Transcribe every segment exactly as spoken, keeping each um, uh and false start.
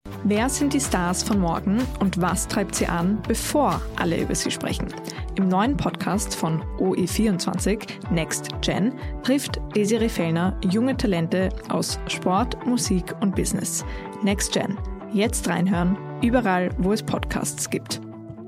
Wer sind die Stars von morgen und was treibt sie an, bevor alle über sie sprechen? Im neuen Podcast von O E vierundzwanzig, Next Gen, trifft Desiree Fellner junge Talente aus Sport, Musik und Business. Next Gen. Jetzt reinhören, überall, wo es Podcasts gibt.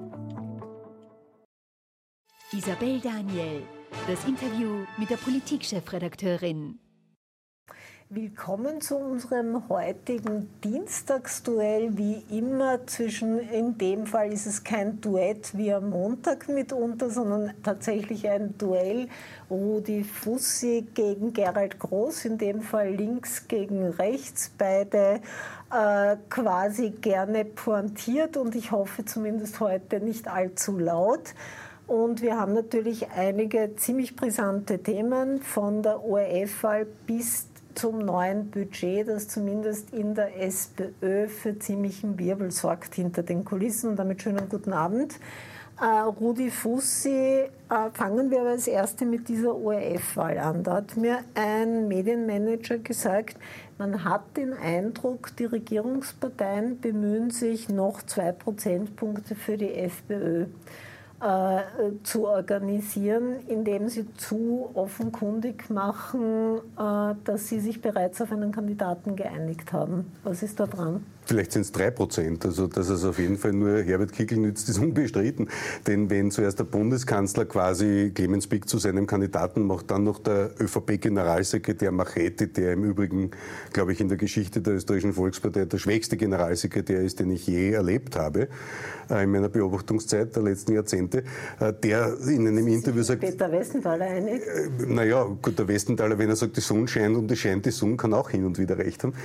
Isabel Daniel, das Interview mit der Politik-Chefredakteurin. Willkommen zu unserem heutigen Dienstagsduell, wie immer zwischen, in dem Fall ist es kein Duett wie am Montag mitunter, sondern tatsächlich ein Duell Rudi Fussi gegen Gerald Groß, in dem Fall links gegen rechts, beide äh, quasi gerne pointiert und ich hoffe zumindest heute nicht allzu laut. Und wir haben natürlich einige ziemlich brisante Themen von der O R F-Wahl bis zum neuen Budget, das zumindest in der SPÖ für ziemlichen Wirbel sorgt hinter den Kulissen. Und damit schönen guten Abend. Äh, Rudi Fussi, äh, fangen wir aber als Erste mit dieser O R F-Wahl an. Da hat mir ein Medienmanager gesagt, man hat den Eindruck, die Regierungsparteien bemühen sich noch zwei Prozentpunkte für die FPÖ zu organisieren, indem sie zu offenkundig machen, dass sie sich bereits auf einen Kandidaten geeinigt haben. Was ist da dran? Vielleicht sind es drei Prozent. Also, dass es auf jeden Fall nur Herbert Kickl nützt, ist unbestritten. Denn wenn zuerst der Bundeskanzler quasi Clemens Pick zu seinem Kandidaten macht, dann noch der ÖVP-Generalsekretär Machete, der im Übrigen, glaube ich, in der Geschichte der österreichischen Volkspartei der schwächste Generalsekretär ist, den ich je erlebt habe, in meiner Beobachtungszeit der letzten Jahrzehnte, der in einem Interview sagt... Peter Westenthaler einig? Naja, gut, der Westenthaler, wenn er sagt, die Sonne scheint und es scheint die Sonne, kann auch hin und wieder recht haben.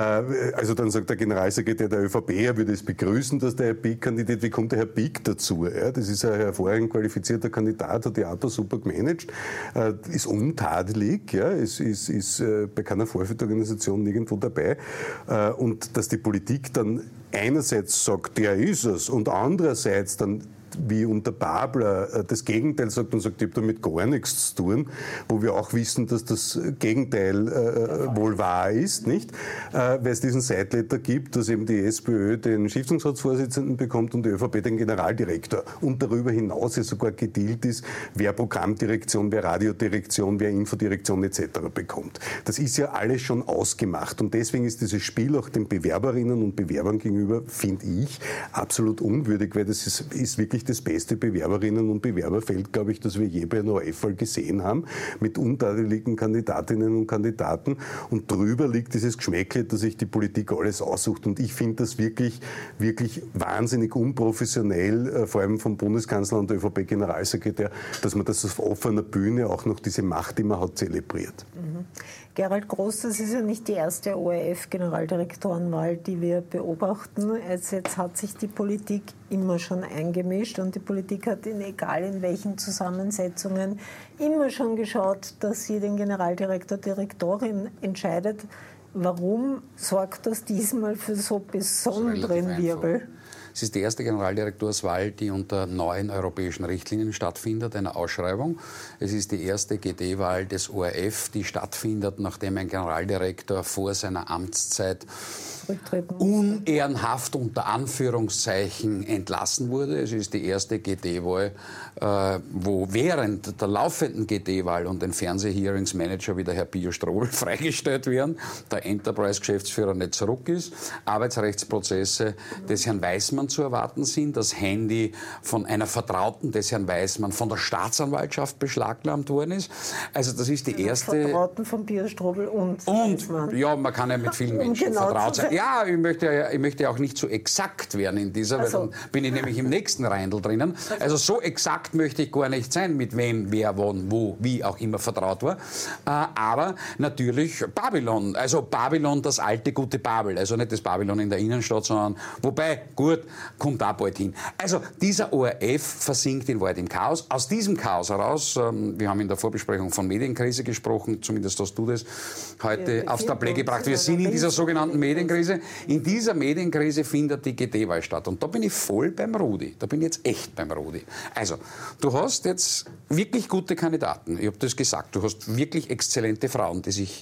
Also dann sagt der Generalsekretär der ÖVP, er würde es begrüßen, dass der Herr Pick kandidiert. Wie kommt der Herr Pick dazu? Ja, das ist ein hervorragend qualifizierter Kandidat, hat die A P A super gemanagt, äh, ist untadelig, ja, ist, ist, ist äh, bei keiner Vorfeldorganisation nirgendwo dabei. Äh, und dass die Politik dann einerseits sagt, der ist es, und andererseits dann wie unter Babler das Gegenteil sagt und sagt, ich habe damit gar nichts zu tun, wo wir auch wissen, dass das Gegenteil äh, wohl wahr ist, nicht? Äh, weil es diesen Sideletter gibt, dass eben die SPÖ den Stiftungsratsvorsitzenden bekommt und die ÖVP den Generaldirektor. Und darüber hinaus ja sogar gedealt ist, wer Programmdirektion, wer Radiodirektion, wer Infodirektion et cetera bekommt. Das ist ja alles schon ausgemacht und deswegen ist dieses Spiel auch den Bewerberinnen und Bewerbern gegenüber, finde ich, absolut unwürdig, weil das ist, ist wirklich das beste Bewerberinnen- und Bewerberfeld, glaube ich, das wir je bei einer O R F-Wahl gesehen haben, mit untadeligen Kandidatinnen und Kandidaten. Und drüber liegt dieses Geschmäckle, dass sich die Politik alles aussucht. Und ich finde das wirklich, wirklich wahnsinnig unprofessionell, äh, vor allem vom Bundeskanzler und der ÖVP-Generalsekretär, dass man das auf offener Bühne auch noch diese Macht, die man hat, zelebriert. Mhm. Gerald Groß, das ist ja nicht die erste O R F-Generaldirektorenwahl, die wir beobachten. Also jetzt hat sich die Politik immer schon eingemischt und die Politik hat, in, egal in welchen Zusammensetzungen, immer schon geschaut, dass sie den Generaldirektor, Direktorin entscheidet. Warum sorgt das diesmal für so besonderen Wirbel? Es ist die erste Generaldirektorswahl, die unter neuen europäischen Richtlinien stattfindet, einer Ausschreibung. Es ist die erste G D-Wahl des O R F, die stattfindet, nachdem ein Generaldirektor vor seiner Amtszeit unehrenhaft unter Anführungszeichen entlassen wurde. Es ist die erste G D-Wahl, äh, wo während der laufenden G D-Wahl und den Fernsehhearings Manager wie der Herr Pio Strobl freigestellt werden, der Enterprise-Geschäftsführer nicht zurück ist, Arbeitsrechtsprozesse des Herrn Weismann zu erwarten sind, das Handy von einer Vertrauten des Herrn Weismann von der Staatsanwaltschaft beschlagnahmt worden ist. Also das ist die erste... Vertrauten von Pio Strobl und Und, Weismann. Ja, man kann ja mit vielen Menschen genau vertraut sein. Ja, ich möchte, ich möchte auch nicht so exakt werden in dieser, weil so. Dann bin ich nämlich im nächsten Reindl drinnen. Also so exakt möchte ich gar nicht sein, mit wem, wer, wann, wo, wie auch immer vertraut war. Aber natürlich Babylon, also Babylon, das alte, gute Babel. Also nicht das Babylon in der Innenstadt, sondern, wobei, gut, kommt da bald hin. Also dieser O R F versinkt in Wahrheit im Chaos. Aus diesem Chaos heraus, ähm, wir haben in der Vorbesprechung von Medienkrise gesprochen, zumindest hast du das heute aufs Tablet gebracht. Wir sind in dieser sogenannten Medienkrise. In dieser Medienkrise findet die G D-Wahl statt. Und da bin ich voll beim Rudi. Da bin ich jetzt echt beim Rudi. Also, du hast jetzt wirklich gute Kandidaten. Ich habe das gesagt. Du hast wirklich exzellente Frauen, die sich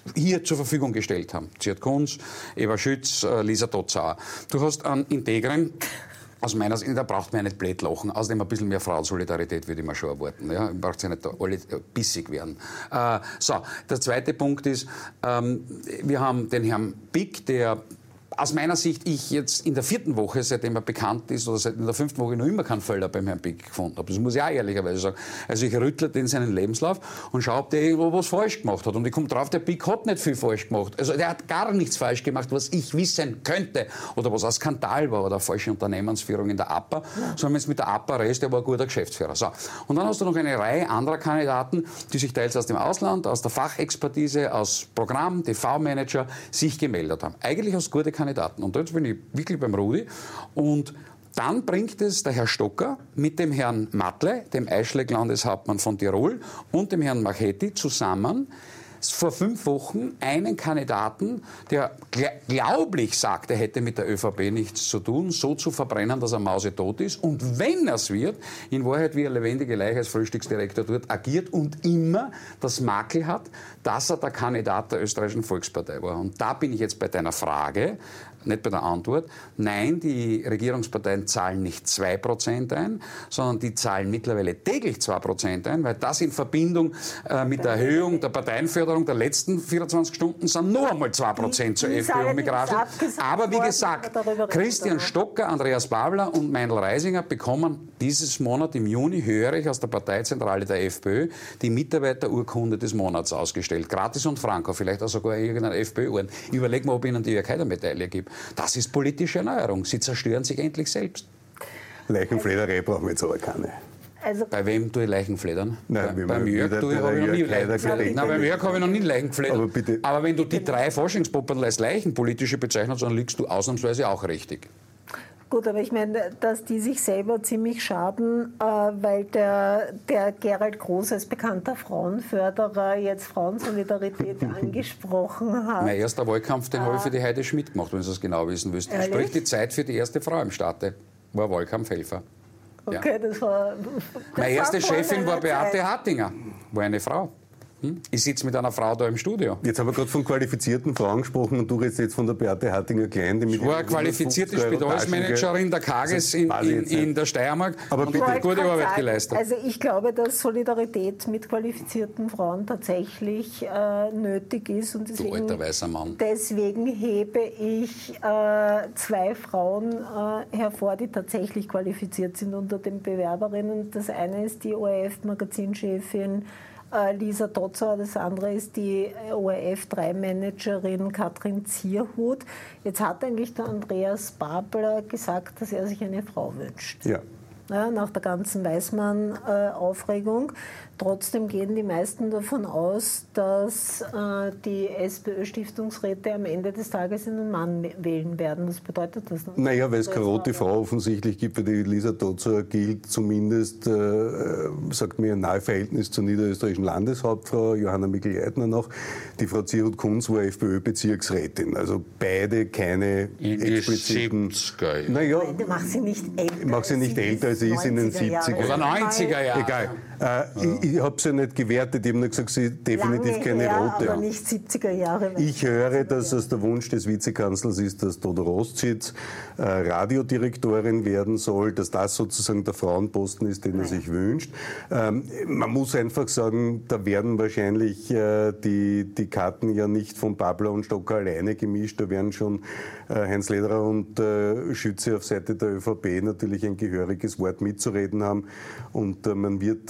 hier zur Verfügung gestellt haben. Ziert Kunz, Eva Schütz, Lisa Dotzauer. Du hast einen integren, aus meiner Sicht, da braucht man ja nicht blöd lachen. Außerdem ein bisschen mehr Frauensolidarität würde ich mir schon erwarten. Ja? Man braucht ja nicht alle bissig werden. Äh, so, der zweite Punkt ist, ähm, wir haben den Herrn Pick, der aus meiner Sicht ich jetzt in der vierten Woche, seitdem er bekannt ist, oder seit in der fünften Woche noch immer keinen Fehler beim Herrn Pick gefunden habe. Das muss ich auch ehrlicherweise sagen. Also ich rüttle den seinen Lebenslauf und schaue, ob der irgendwo was falsch gemacht hat. Und ich komme drauf, der Pick hat nicht viel falsch gemacht. Also der hat gar nichts falsch gemacht, was ich wissen könnte. Oder was ein Skandal war oder eine falsche Unternehmensführung in der A P A. Ja. Sondern jetzt mit der A P A Rest, der war ein guter Geschäftsführer. So. Und dann hast du noch eine Reihe anderer Kandidaten, die sich teils aus dem Ausland, aus der Fachexpertise, aus Programm, T V-Manager sich gemeldet haben. Eigentlich aus gute Kandidaten. Und jetzt bin ich wirklich beim Rudi. Und dann bringt es der Herr Stocker mit dem Herrn Matle, dem Eichschläg-Landeshauptmann von Tirol, und dem Herrn Machetti zusammen vor fünf Wochen einen Kandidaten, der glaublich sagt, er hätte mit der ÖVP nichts zu tun, so zu verbrennen, dass er mausetot ist. Und wenn er es wird, in Wahrheit wie eine lebendige Leiche als Frühstücksdirektor dort agiert und immer das Makel hat, dass er der Kandidat der österreichischen Volkspartei war. Und da bin ich jetzt bei deiner Frage, nicht bei der Antwort. Nein, die Regierungsparteien zahlen nicht zwei Prozent ein, sondern die zahlen mittlerweile täglich zwei Prozent ein, weil das in Verbindung äh, mit der Erhöhung der Parteienförderung der letzten vierundzwanzig Stunden sind noch einmal zwei Prozent zur FPÖ umgegraben. Aber wie gesagt, Christian Stocker, Andreas Babler und Meindl Reisinger bekommen dieses Monat im Juni, höre ich aus der Parteizentrale der FPÖ, die Mitarbeiterurkunde des Monats ausgestellt. Gratis und franko, vielleicht auch sogar irgendein FPÖ-Orden. Überleg mal, ob ihnen die keine Medaille gibt. Das ist politische Erneuerung. Sie zerstören sich endlich selbst. Leichenflederei brauchen wir jetzt aber keine. Also bei wem tue ich Leichenfledern? Nein, bei, beim Jörg habe ich noch nie Leichenfledern. Nein, beim Jörg habe ich noch nie Leichenfledern. Aber, bitte. Aber wenn du die drei Forschungspuppen als Leichenpolitische bezeichnest, dann liegst du ausnahmsweise auch richtig. Gut, aber ich meine, dass die sich selber ziemlich schaden, äh, weil der, der Gerald Groß als bekannter Frauenförderer jetzt Frauensolidarität angesprochen hat. Mein erster Wahlkampf, den äh, habe ich für die Heide Schmidt gemacht, wenn du es genau wissen willst. Sprich die Zeit für die erste Frau im Staate. War Wahlkampfhelfer. Okay, ja. das war... Das Meine erste Chefin war Beate Hartinger, war eine Frau. Hm? Ich sitze mit einer Frau da im Studio. Jetzt haben wir gerade von qualifizierten Frauen gesprochen und du redest jetzt von der Beate Hartinger-Klein. Die mit ich war eine qualifizierte Spitalsmanagerin der Kages in, in, in der Steiermark aber und hat gute Arbeit sagen, geleistet. Also ich glaube, dass Solidarität mit qualifizierte Frauen tatsächlich äh, nötig ist. Und deswegen, du alter weißer Mann. Deswegen hebe ich äh, zwei Frauen äh, hervor, die tatsächlich qualifiziert sind unter den Bewerberinnen. Das eine ist die O R F-Magazinchefin Lisa Dotzauer, das andere ist die O R F drei Managerin Katrin Zierhut. Jetzt hat eigentlich der Andreas Babler gesagt, dass er sich eine Frau wünscht. Ja. Ja, nach der ganzen Weißmann-Aufregung. Trotzdem gehen die meisten davon aus, dass äh, die SPÖ-Stiftungsräte am Ende des Tages einen Mann wählen werden. Was bedeutet das? Naja, weil es keine rote Frau offensichtlich gibt, weil die Lisa Dotzauer gilt zumindest, äh, sagt mir, ein nahe Verhältnis zur niederösterreichischen Landeshauptfrau, Johanna Mikl-Leitner noch. Die Frau Zierhut-Kunz war FPÖ-Bezirksrätin. Also beide keine in expliziten... siebziger. Naja, du machst sie nicht älter. Ich mache sie nicht älter, als sie ist in den siebziger. Oder neunziger Jahren. Egal. Äh, ja. Ich, ich habe sie ja nicht gewertet, ich habe nur gesagt, sie ist definitiv Lange keine her, rote. Aber nicht siebziger Jahre. Ich höre, dass es der Wunsch des Vizekanzlers ist, dass Dodo Rostzitz äh, Radiodirektorin werden soll, dass das sozusagen der Frauenposten ist, den Nein. er sich wünscht. Ähm, man muss einfach sagen, da werden wahrscheinlich äh, die, die Karten ja nicht von Babler und Stocker alleine gemischt, da werden schon äh, Heinz Lederer und äh, Schütze auf Seite der ÖVP natürlich ein gehöriges Wort mitzureden haben und äh, man wird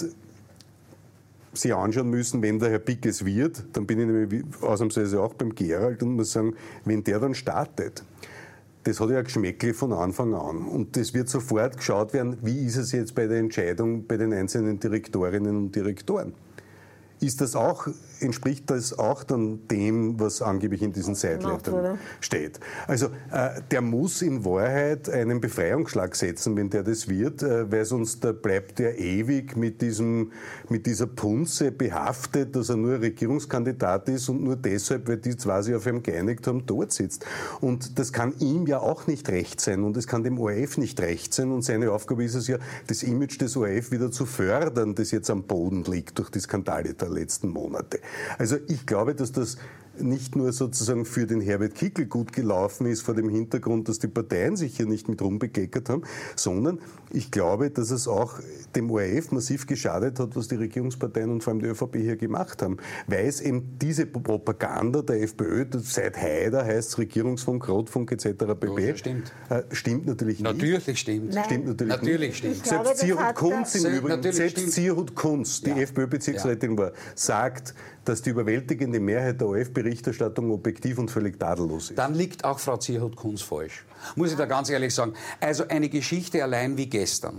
sich anschauen müssen, wenn der Herr Pick es wird, dann bin ich nämlich ausnahmsweise auch beim Gerald und muss sagen, wenn der dann startet, das hat ja ein Geschmäckle von Anfang an. Und es wird sofort geschaut werden, wie ist es jetzt bei der Entscheidung bei den einzelnen Direktorinnen und Direktoren. Ist das auch, entspricht das auch dann dem, was angeblich in diesen Zeitleitern steht? Also äh, der muss in Wahrheit einen Befreiungsschlag setzen, wenn der das wird, äh, weil sonst äh, bleibt der ewig mit, diesem, mit dieser Punze behaftet, dass er nur Regierungskandidat ist und nur deshalb, weil die zwei sich auf ihn geeinigt haben, dort sitzt. Und das kann ihm ja auch nicht recht sein und es kann dem O R F nicht recht sein und seine Aufgabe ist es ja, das Image des O R F wieder zu fördern, das jetzt am Boden liegt durch die Skandale der letzten Monate. Also ich glaube, dass das nicht nur sozusagen für den Herbert Kickl gut gelaufen ist vor dem Hintergrund, dass die Parteien sich hier nicht mit rumbegeckert haben, sondern ich glaube, dass es auch dem O R F massiv geschadet hat, was die Regierungsparteien und vor allem die ÖVP hier gemacht haben. Weil es eben diese Propaganda der FPÖ, seit Haider heißt es Regierungsfunk, Rotfunk et cetera pp. Ja, stimmt. Äh, stimmt natürlich nicht. Natürlich stimmt. Nein. Stimmt natürlich, natürlich nicht. stimmt. Selbst Zierhut Kunz im Se- Übrigen, selbst Zierhut Kunz, die Ja. FPÖ-Bezirksrätin war, sagt, dass die überwältigende Mehrheit der O R F-Berichterstattung objektiv und völlig tadellos ist. Dann liegt auch Frau Zierhut-Kunz falsch. Muss ich da ganz ehrlich sagen. Also eine Geschichte allein wie gestern.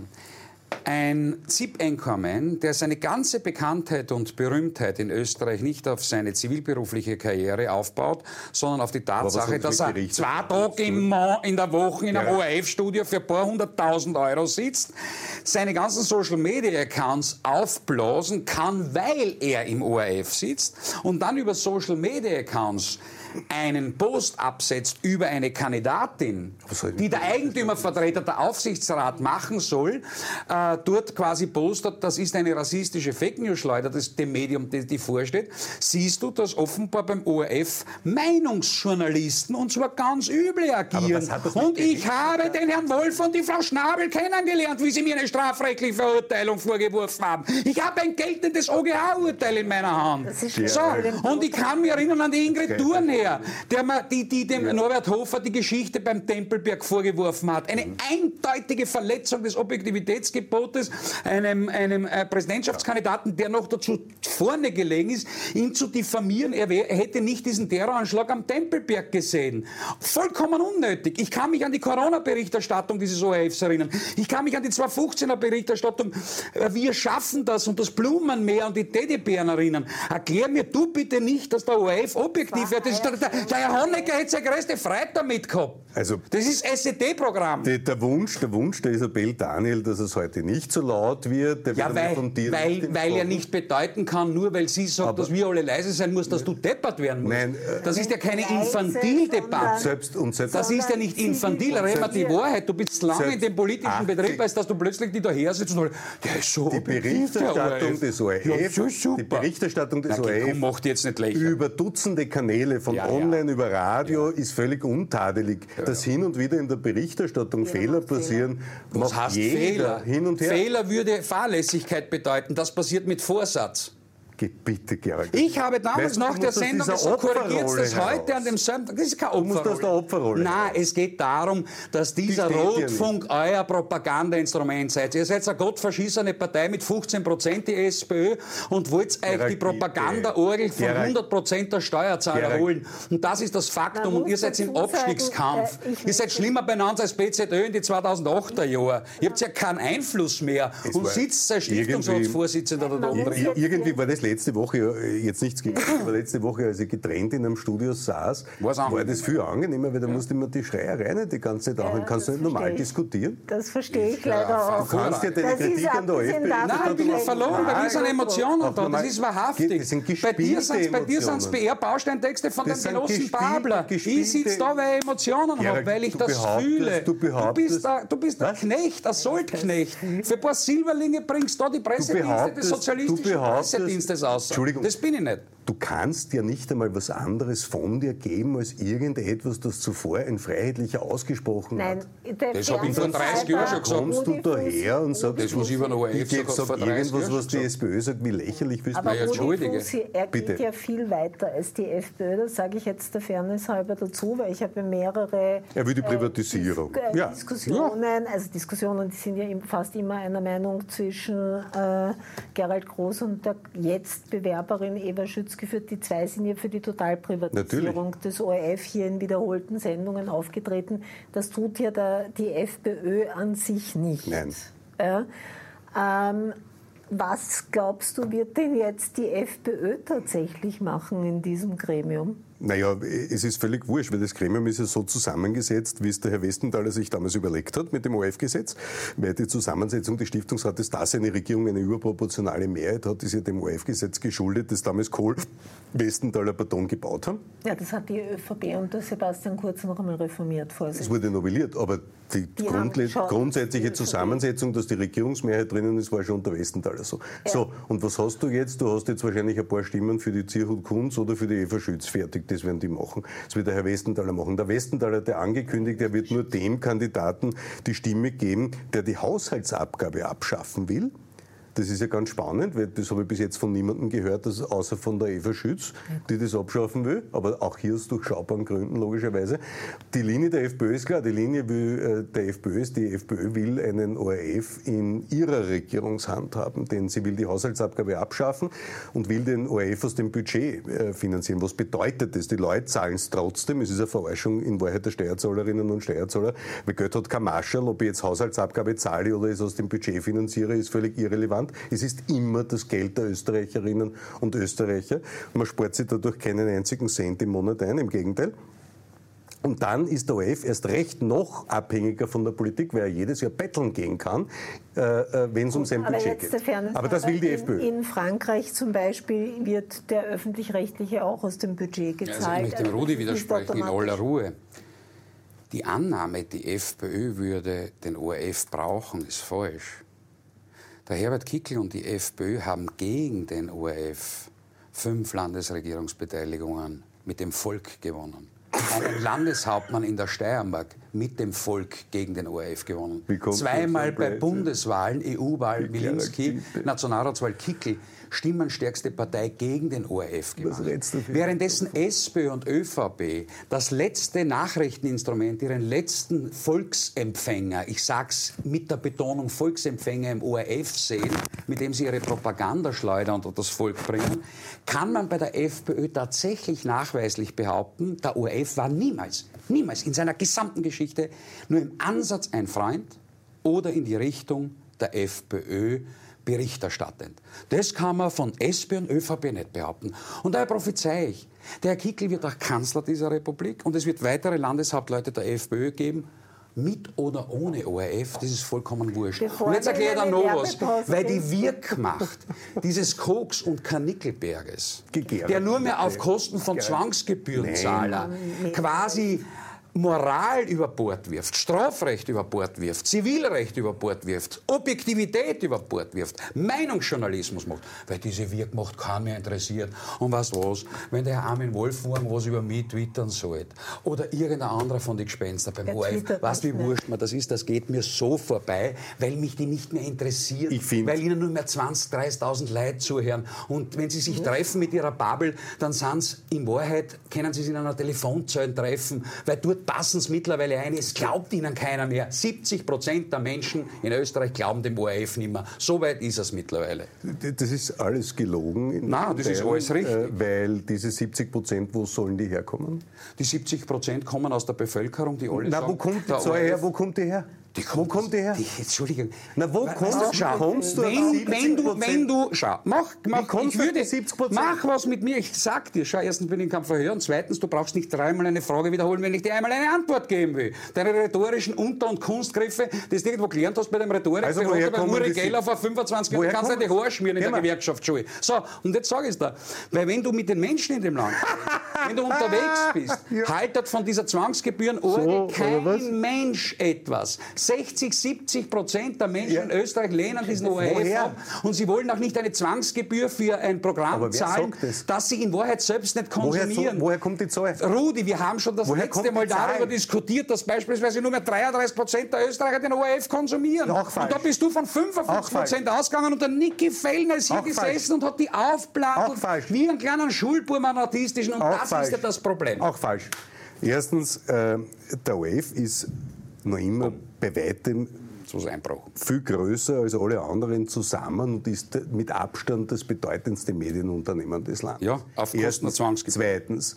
Ein Z I P-Anchorman, der seine ganze Bekanntheit und Berühmtheit in Österreich nicht auf seine zivilberufliche Karriere aufbaut, sondern auf die Tatsache, dass er zwei Tage im Mo- in der Woche in einem Ja. O R F-Studio für ein paar hunderttausend Euro sitzt, seine ganzen Social-Media-Accounts aufblasen kann, weil er im O R F sitzt und dann über Social-Media-Accounts einen Post absetzt über eine Kandidatin, die der Eigentümervertreter, der Aufsichtsrat machen soll, äh, dort quasi postet, das ist eine rassistische Fake-News-Schleuder, das dem Medium, die, die vorsteht, siehst du, dass offenbar beim O R F Meinungsjournalisten, und zwar ganz üble, agieren. Und ich habe den Herrn Wolf und die Frau Schnabel kennengelernt, wie sie mir eine strafrechtliche Verurteilung vorgeworfen haben. Ich habe ein geltendes O G H-Urteil in meiner Hand. So, und ich kann mich erinnern an die Ingrid Thurnherr, der mir, die, die dem ja. Norbert Hofer die Geschichte beim Tempelberg vorgeworfen hat. Eine eindeutige Verletzung des Objektivitätsgebotes einem, einem äh, Präsidentschaftskandidaten, der noch dazu vorne gelegen ist, ihn zu diffamieren. Er, wär, er hätte nicht diesen Terroranschlag am Tempelberg gesehen. Vollkommen unnötig. Ich kann mich an die Corona-Berichterstattung dieses O R Fs erinnern. Ich kann mich an die zweitausendfünfzehner-Berichterstattung äh, Wir schaffen das und das Blumenmeer und die Teddybären erinnern. Erklär mir du bitte nicht, dass der O R F objektiv wird. Das ist der, der, der Herr Honecker hätte seine größte Freude damit gehabt. Also, das ist S E D-Programm. Der, der, Wunsch, der Wunsch der Isabel Daniel, dass es heute nicht so laut wird, der ja, wird weil, von dir weil, nicht weil er nicht bedeuten kann, nur weil sie sagt, aber dass wir alle leise sein müssen, dass du deppert werden musst. Nein, äh, das ist ja keine Infantil-Debatte. Selbst, und selbst das ist ja nicht infantil. Reden wir die Wahrheit. Du bist lange in dem politischen Betrieb, als dass du plötzlich die daher sitzt und der ist so die Berichterstattung des O R F, ja, so super. Die Berichterstattung des Na, O R F macht jetzt nicht lächeln. über Dutzende Kanäle von ja, online ja. über Radio ja. ist völlig untadelig. Ja, dass ja. hin und wieder in der Berichterstattung ja, Fehler passieren, was macht heißt jeder Fehler? hin und her. Fehler würde Fahrlässigkeit bedeuten. Das passiert mit Vorsatz. Bitte, Gerald. Ich habe damals weißt, nach der Sendung gesagt, korrigiert das heute an demselben Tag. Das ist keine Opferrolle. Du musst aus der Opferrolle. Nein, es geht darum, dass dieser Rotfunk euer Propagandainstrument seid. Ihr seid eine gottverschissene Partei mit fünfzehn Prozent die SPÖ und wollt euch die Propagandaorgel von hundert Prozent der Steuerzahler Gerald. holen. Und das ist das Faktum. Und ihr seid im Abstiegskampf. Sagen, äh, ihr seid schlimmer benannt als B Z Ö in die zweitausendachter Jahre. Ihr habt ja keinen Einfluss mehr es und sitzt als Stiftungsratsvorsitzender da oben drin. Irgendwie war das letzte Woche, jetzt nichts gegen, aber letzte Woche, als ich getrennt in einem Studio saß, War's war das viel angenehmer, weil da ja. musst du immer die Schreierei nicht die ganze Zeit ja, kannst du nicht normal ich. diskutieren. Das verstehe ich leider ja, auch. Du kannst ja deine das Kritik an der O R F Nein, ich bin nicht verloren, bei mir sind Emotionen da, das ist wahrhaftig. Das sind bei dir sind es B R-Bausteintexte von das dem Genossen Babler. Ich sitze da, weil ich Emotionen habe, weil ich das fühle. Du bist ein Knecht, ein Soldknecht. Für ein paar Silberlinge bringst du da die Pressedienste des sozialistischen Pressedienstes aus. Entschuldigung, das bin ich nicht. Du kannst ja nicht einmal was anderes von dir geben als irgendetwas, das zuvor ein Freiheitlicher ausgesprochen Nein, hat. Das habe ich vor dreißig Jahren schon gesagt. Kommst du daher und sagst, das, was ich über den O R F ich sage irgendwas, was die SPÖ sagt, wie lächerlich bist du? Aber Entschuldige. Er geht ja viel weiter als die FPÖ, das sage ich jetzt der Fairness halber dazu, weil ich habe mehrere er will die Privatisierung. Äh, ja. Diskussionen, also Diskussionen, die sind ja fast immer einer Meinung zwischen äh, Gerald Groß und der jetzt Bewerberin Eva Schütz geführt. Die zwei sind ja für die Totalprivatisierung Natürlich. des O R F hier in wiederholten Sendungen aufgetreten. Das tut ja der, die FPÖ an sich nicht. Nein. Ja, ähm, was glaubst du, wird denn jetzt die FPÖ tatsächlich machen in diesem Gremium? Naja, es ist völlig wurscht, weil das Gremium ist ja so zusammengesetzt, wie es der Herr Westenthaler sich damals überlegt hat mit dem O R F-Gesetz. Weil die Zusammensetzung des Stiftungsrates, dass eine Regierung eine überproportionale Mehrheit hat, ist ja dem O R F-Gesetz geschuldet, das damals Kohl, Westenthaler, Pardon, gebaut haben. Ja, das hat die ÖVP und der Sebastian Kurz noch einmal reformiert. Es wurde novelliert, aber die, die grundsätzliche Zusammensetzung, dass die Regierungsmehrheit drinnen ist, war schon unter Westenthaler so. Ja. So, und was hast du jetzt? Du hast jetzt wahrscheinlich ein paar Stimmen für die Zierhut Kunz oder für die Eva Schütz fertig. Das werden die machen. Das wird der Herr Westenthaler machen. Der Westenthaler hat ja angekündigt, er wird nur dem Kandidaten die Stimme geben, der die Haushaltsabgabe abschaffen will. Das ist ja ganz spannend, weil das habe ich bis jetzt von niemandem gehört, dass, außer von der Eva Schütz, die das abschaffen will. Aber auch hier aus durchschaubaren Gründen, logischerweise. Die Linie der FPÖ ist klar. Die Linie will, äh, der FPÖ ist, die FPÖ will einen O R F in ihrer Regierungshand haben, denn sie will die Haushaltsabgabe abschaffen und will den O R F aus dem Budget äh, finanzieren. Was bedeutet das? Die Leute zahlen es trotzdem. Es ist eine Verarschung in Wahrheit der Steuerzahlerinnen und Steuerzahler. Weil Geld hat kein Marschall. Ob ich jetzt Haushaltsabgabe zahle oder es aus dem Budget finanziere, ist völlig irrelevant. Es ist immer das Geld der Österreicherinnen und Österreicher. Man spart sich dadurch keinen einzigen Cent im Monat ein, im Gegenteil. Und dann ist der O R F erst recht noch abhängiger von der Politik, weil er jedes Jahr betteln gehen kann, äh, wenn es um sein Budget geht. Aber das will die in, FPÖ. In Frankreich zum Beispiel wird der Öffentlich-Rechtliche auch aus dem Budget gezahlt. Also ich möchte dem Rudi widersprechen in aller Ruhe. Die Annahme, die FPÖ würde den O R F brauchen, ist falsch. Der Herbert Kickl und die FPÖ haben gegen den O R F fünf Landesregierungsbeteiligungen mit dem Volk gewonnen. Einen Landeshauptmann in der Steiermark mit dem Volk gegen den O R F gewonnen. Zweimal bei Bundeswahlen, E U-Wahl Wilimski, Nationalratswahl Kickl, stimmenstärkste Partei gegen den O R F gemacht. Währenddessen SPÖ und ÖVP das letzte Nachrichteninstrument, ihren letzten Volksempfänger, ich sag's mit der Betonung Volksempfänger im O R F sehen, mit dem sie ihre Propagandaschleuder unter das Volk bringen, kann man bei der FPÖ tatsächlich nachweislich behaupten, der O R F war niemals, niemals in seiner gesamten Geschichte nur im Ansatz ein Freund oder in die Richtung der FPÖ berichterstattend. Das kann man von SPÖ und ÖVP nicht behaupten. Und daher prophezeie ich, der Herr Kickl wird auch Kanzler dieser Republik und es wird weitere Landeshauptleute der FPÖ geben, mit oder ohne O R F, das ist vollkommen wurscht. Bevor und jetzt erkläre ich dann noch was, weil die Wirkmacht dieses Koks- und Karnickelberges, der nur mehr auf Kosten von Zwangsgebührenzahler quasi Moral über Bord wirft, Strafrecht über Bord wirft, Zivilrecht über Bord wirft, Objektivität über Bord wirft, Meinungsjournalismus macht, weil diese Wirkmacht keinen mehr interessiert. Und weißt du was, wenn der Herr Armin Wolfgang was über mich twittern sollte oder irgendein anderer von den Gespenster beim O R F, weißt du, wie wurscht mir das ist, das geht mir so vorbei, weil mich die nicht mehr interessiert, weil ihnen nur mehr zwanzig, dreißigtausend Leute zuhören. Und wenn sie sich treffen mit ihrer Bubble, dann sind sie in Wahrheit, können sie sich in einer Telefonzelle treffen, weil dort passen es mittlerweile ein, es glaubt ihnen keiner mehr. siebzig Prozent der Menschen in Österreich glauben dem O R F nicht mehr. So weit ist es mittlerweile. Das ist alles gelogen. Nein, das ist alles richtig. Äh, weil diese siebzig Prozent, wo sollen die herkommen? Die siebzig Prozent kommen aus der Bevölkerung, die alle Na, sagen... wo kommt die Zahl her? Wo kommt die her? Die kommt, wo kommt die her? Die, Entschuldigung. Na, wo weißt kommst, du, schau, kommst du wenn, wenn du, wenn du, schau, mach, mach, ich würde, siebzig Prozent? Mach was mit mir, ich sag dir, schau, erstens bin ich in keinem Verhör und zweitens, du brauchst nicht dreimal eine Frage wiederholen, wenn ich dir einmal eine Antwort geben will. Deine rhetorischen Unter- und Kunstgriffe, die du irgendwo gelernt hast bei dem Rhetorik, also bei Uri Geller vor fünfundzwanzig Jahren, kannst du die Haare schmieren in der Gewerkschaftsschule. So, und jetzt sage ich es dir, weil wenn du mit den Menschen in dem Land, wenn du unterwegs bist, ja. haltet von dieser Zwangsgebührenorgie so, kein Mensch etwas. sechzig, siebzig Prozent der Menschen ja. in Österreich lehnen diesen O R F ab. Und sie wollen auch nicht eine Zwangsgebühr für ein Programm zahlen, das? das sie in Wahrheit selbst nicht konsumieren. Woher, so, woher kommt die Zahl? Rudi, wir haben schon das woher letzte Mal darüber diskutiert, dass beispielsweise nur mehr dreiunddreißig Prozent der Österreicher den O R F konsumieren. Auch falsch. Und da bist du von fünfundfünfzig Prozent ausgegangen und der Niki Fellner ist hier auch gesessen falsch. und hat die aufblattelt wie einen kleinen Schulbub, einen autistischen. Und auch das falsch. ist ja das Problem. Auch falsch. Erstens, äh, der O R F ist noch immer bei weitem viel größer als alle anderen zusammen und ist mit Abstand das bedeutendste Medienunternehmen des Landes. Ja, auf Kosten der Zwangsgebühr. Zweitens,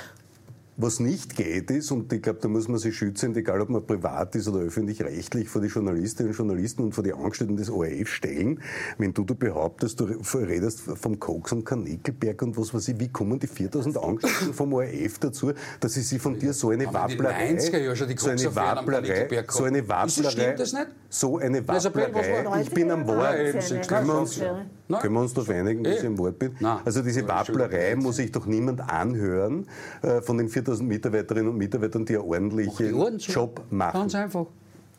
was nicht geht ist, und ich glaube, da muss man sich schützen, egal ob man privat ist oder öffentlich-rechtlich, vor die Journalistinnen und Journalisten und vor die Angestellten des O R F stellen, wenn du, du behauptest, du redest vom Koks und Karnickelberg und was weiß ich, wie kommen die viertausend Angestellten vom O R F dazu, dass sie sich von dir so eine Wapplerei, so eine Wapplerei, so eine Wapplerei, so eine Wapplerei, ich bin am Wort, können wir uns, können wir uns darauf einigen, dass ich am Wort bin? Also diese Wapplerei muss sich doch niemand anhören von den viertausend Mitarbeiterinnen und Mitarbeitern, die einen ordentlichen Job machen. Ganz einfach.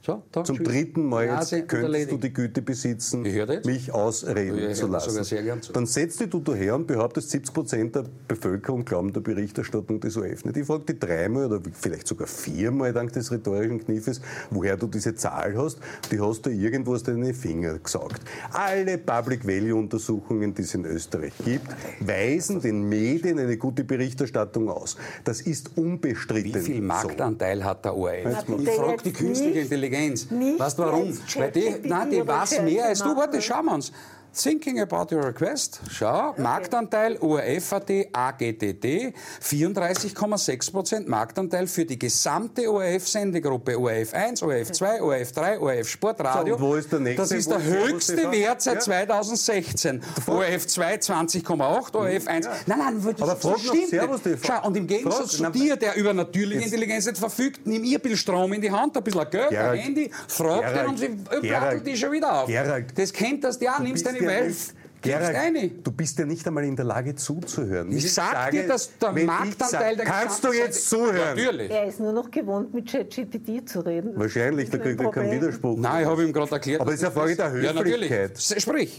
So, da, Zum tschüss. dritten Mal jetzt Nase könntest du die Güte besitzen, mich ausreden ja, zu lassen. Sehr gern zu. Dann setzt dich du daher und behauptest, siebzig Prozent der Bevölkerung glauben der Berichterstattung des O R F nicht. Ich frage dich dreimal oder vielleicht sogar viermal dank des rhetorischen Kniffes, woher du diese Zahl hast. Die hast du irgendwo aus deinen Fingern gesaugt. Alle Public-Value-Untersuchungen, die es in Österreich gibt, weisen den Medien eine gute Berichterstattung aus. Das ist unbestritten. Wie viel Marktanteil so. hat der O R F? Na, Ich frage die künstliche Intelligenz. Weißt du warum? Weil die, nein, die weiß mehr als du. Warte, schauen wir uns. Thinking about your request. Schau, okay. Marktanteil O R F A T A G T T, vierunddreißig Komma sechs Prozent Marktanteil für die gesamte O R F-Sendegruppe. O R F eins, O R F zwei, O R F drei, O R F Sportradio. So, wo ist der nächste? Das ist der höchste Wert seit ja. zweitausendsechzehn. O R F zwei zwanzig Komma acht, O R F eins. Ja. Nein, nein, das, aber das stimmt Servus, nicht. Schau, und im Gegensatz frag, zu dir, der über natürliche jetzt. Intelligenz nicht verfügt, nimm ihr ein bisschen Strom in die Hand, ein bisschen Geld, Gerald, ein Handy, frag den und sie plattelt die schon wieder auf. Gerald, das kennt das, ja, nimmst deine ja Welt. Nicht. Gerald, du bist ja nicht einmal in der Lage zuzuhören. Ich, ich sage dir, dass der Marktanteil der Kannst du jetzt zuhören? Natürlich. Er ist nur noch gewohnt, mit ChatGPT zu reden. Wahrscheinlich, da kriegt er keinen Widerspruch. Nein, ich habe ihm gerade erklärt. Aber es ist eine Frage der Höflichkeit. Ja, natürlich. Sprich.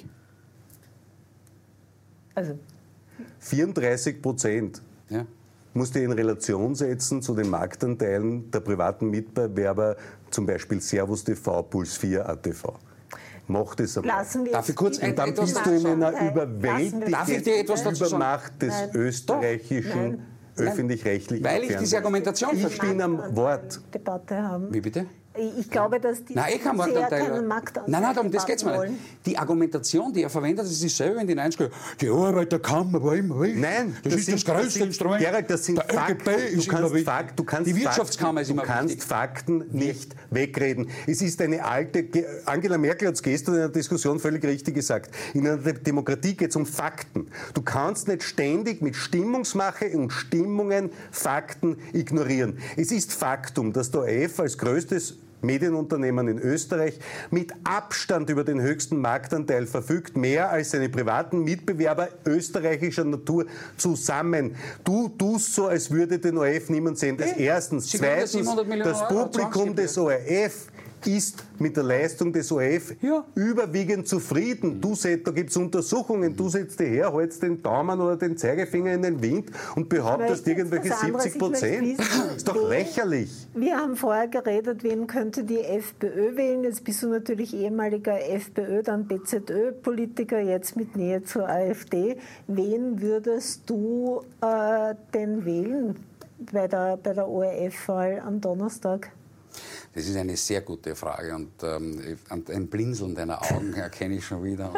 Also. vierunddreißig Prozent. Ja. Musst du in Relation setzen zu den Marktanteilen der privaten Mitbewerber, zum Beispiel Servus T V, Puls vier, A T V. Mach das einmal. Darf ich kurz und dann bist du in einer überwältigenden Übermacht des Nein. österreichischen öffentlich-rechtlichen Weil ich diese Argumentation Ich verstehe. bin am Wort. Debatte haben. Wie bitte? Ich glaube, dass die nein, ich kann sehr keinen keinen Marktanteil Nein, nein, darum, das geht's mir nicht. Die Argumentation, die er verwendet, ist dieselbe in den neunziger Jahren. Die Arbeiterkammer war immer wichtig. Nein, das, das ist das größte sind, Instrument. Gerald, das sind der Fakten. Ist du kannst immer Fakt, du kannst die Wirtschaftskammer ist immer Du kannst wichtig. Fakten nicht wegreden. Es ist eine alte... Angela Merkel hat es gestern in einer Diskussion völlig richtig gesagt. In einer Demokratie geht es um Fakten. Du kannst nicht ständig mit Stimmungsmache und Stimmungen Fakten ignorieren. Es ist Faktum, dass der O R F als größtes Medienunternehmen in Österreich mit Abstand über den höchsten Marktanteil verfügt, mehr als seine privaten Mitbewerber österreichischer Natur zusammen. Du tust so, als würde den O R F niemand sehen. Das erstens. Zweitens, das Publikum des O R F ist mit der Leistung des O R F ja. überwiegend zufrieden. Du setzt, da gibt es Untersuchungen, du setzt dir her, hältst den Daumen oder den Zeigefinger in den Wind und behauptest irgendwelche siebzig Prozent. Das ist doch lächerlich. Wir haben vorher geredet, wen könnte die FPÖ wählen. Jetzt bist du natürlich ehemaliger FPÖ, dann B Z Ö-Politiker, jetzt mit Nähe zur AfD. Wen würdest du äh, denn wählen bei der, bei der O R F-Wahl am Donnerstag? Das ist eine sehr gute Frage und ähm, ein Blinzeln deiner Augen erkenne ich schon wieder.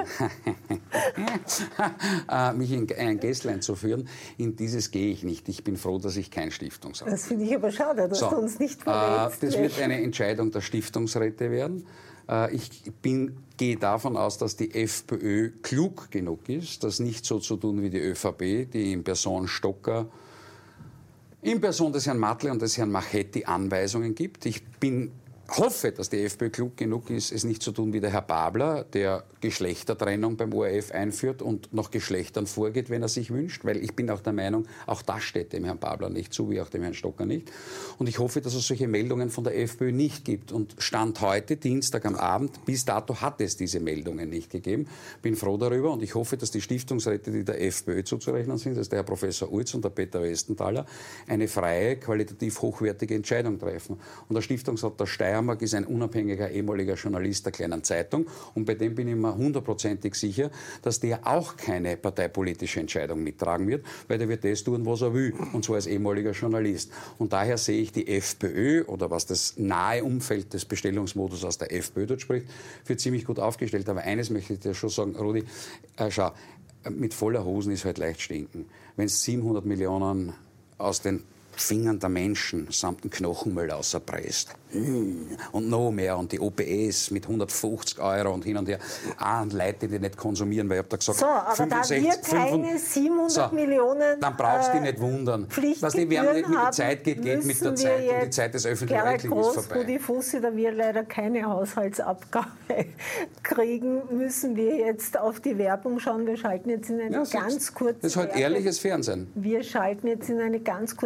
äh, mich in ein Gästlein zu führen, in dieses gehe ich nicht. Ich bin froh, dass ich kein Stiftungsrat bin. Das finde ich aber schade, dass so, du uns nicht verrätst. Äh, das wird eine Entscheidung der Stiftungsräte werden. Äh, ich bin, gehe davon aus, dass die FPÖ klug genug ist, das nicht so zu tun wie die ÖVP, die in Person Stocker in Person des Herrn Matle und des Herrn Machetti Anweisungen gibt. Ich bin, hoffe, dass die FPÖ klug genug ist, es nicht zu tun wie der Herr Babler, der Geschlechtertrennung beim O R F einführt und nach Geschlechtern vorgeht, wenn er sich wünscht, weil ich bin auch der Meinung, auch das steht dem Herrn Babler nicht zu, wie auch dem Herrn Stocker nicht. Und ich hoffe, dass es solche Meldungen von der FPÖ nicht gibt. Und Stand heute, Dienstag am Abend, bis dato hat es diese Meldungen nicht gegeben. Bin froh darüber und ich hoffe, dass die Stiftungsräte, die der FPÖ zuzurechnen sind, das ist der Herr Professor Urz und der Peter Westenthaler, eine freie, qualitativ hochwertige Entscheidung treffen. Und der Stiftungsrat der Steiermark ist ein unabhängiger ehemaliger Journalist der kleinen Zeitung und bei dem bin ich mir hundertprozentig sicher, dass der auch keine parteipolitische Entscheidung mittragen wird, weil der wird das tun, was er will, und zwar als ehemaliger Journalist. Und daher sehe ich die FPÖ, oder was das nahe Umfeld des Bestellungsmodus aus der FPÖ dort spricht, für ziemlich gut aufgestellt. Aber eines möchte ich dir schon sagen, Rudi, äh, schau, mit voller Hosen ist halt leicht stinken. Wenn es siebenhundert Millionen aus den Fingern der Menschen samt dem Knochenmüll rauspresst. Und noch mehr. Und die O P S mit hundertfufzig Euro und hin und her. Ah, und Leute, die nicht konsumieren, weil ich habe da gesagt, so, aber fünfundsechzig, da wir keine siebenhundert so, Millionen dann brauchst du dich nicht wundern. Was die werden nicht mit der Zeit geht, geht mit der Zeit und die Zeit des Öffentlich-Rechtlichen ist vorbei. Rudi Fussi, da wir leider keine Haushaltsabgabe kriegen, müssen wir jetzt auf die Werbung schauen. Wir schalten jetzt in eine ja, ganz kurze Das ist halt Werbung. ehrliches Fernsehen. Wir schalten jetzt in eine ganz kurze Werbung.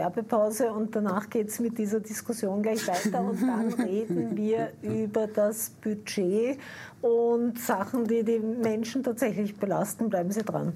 Werbepause und danach geht es mit dieser Diskussion gleich weiter und dann reden wir über das Budget und Sachen, die die Menschen tatsächlich belasten. Bleiben Sie dran.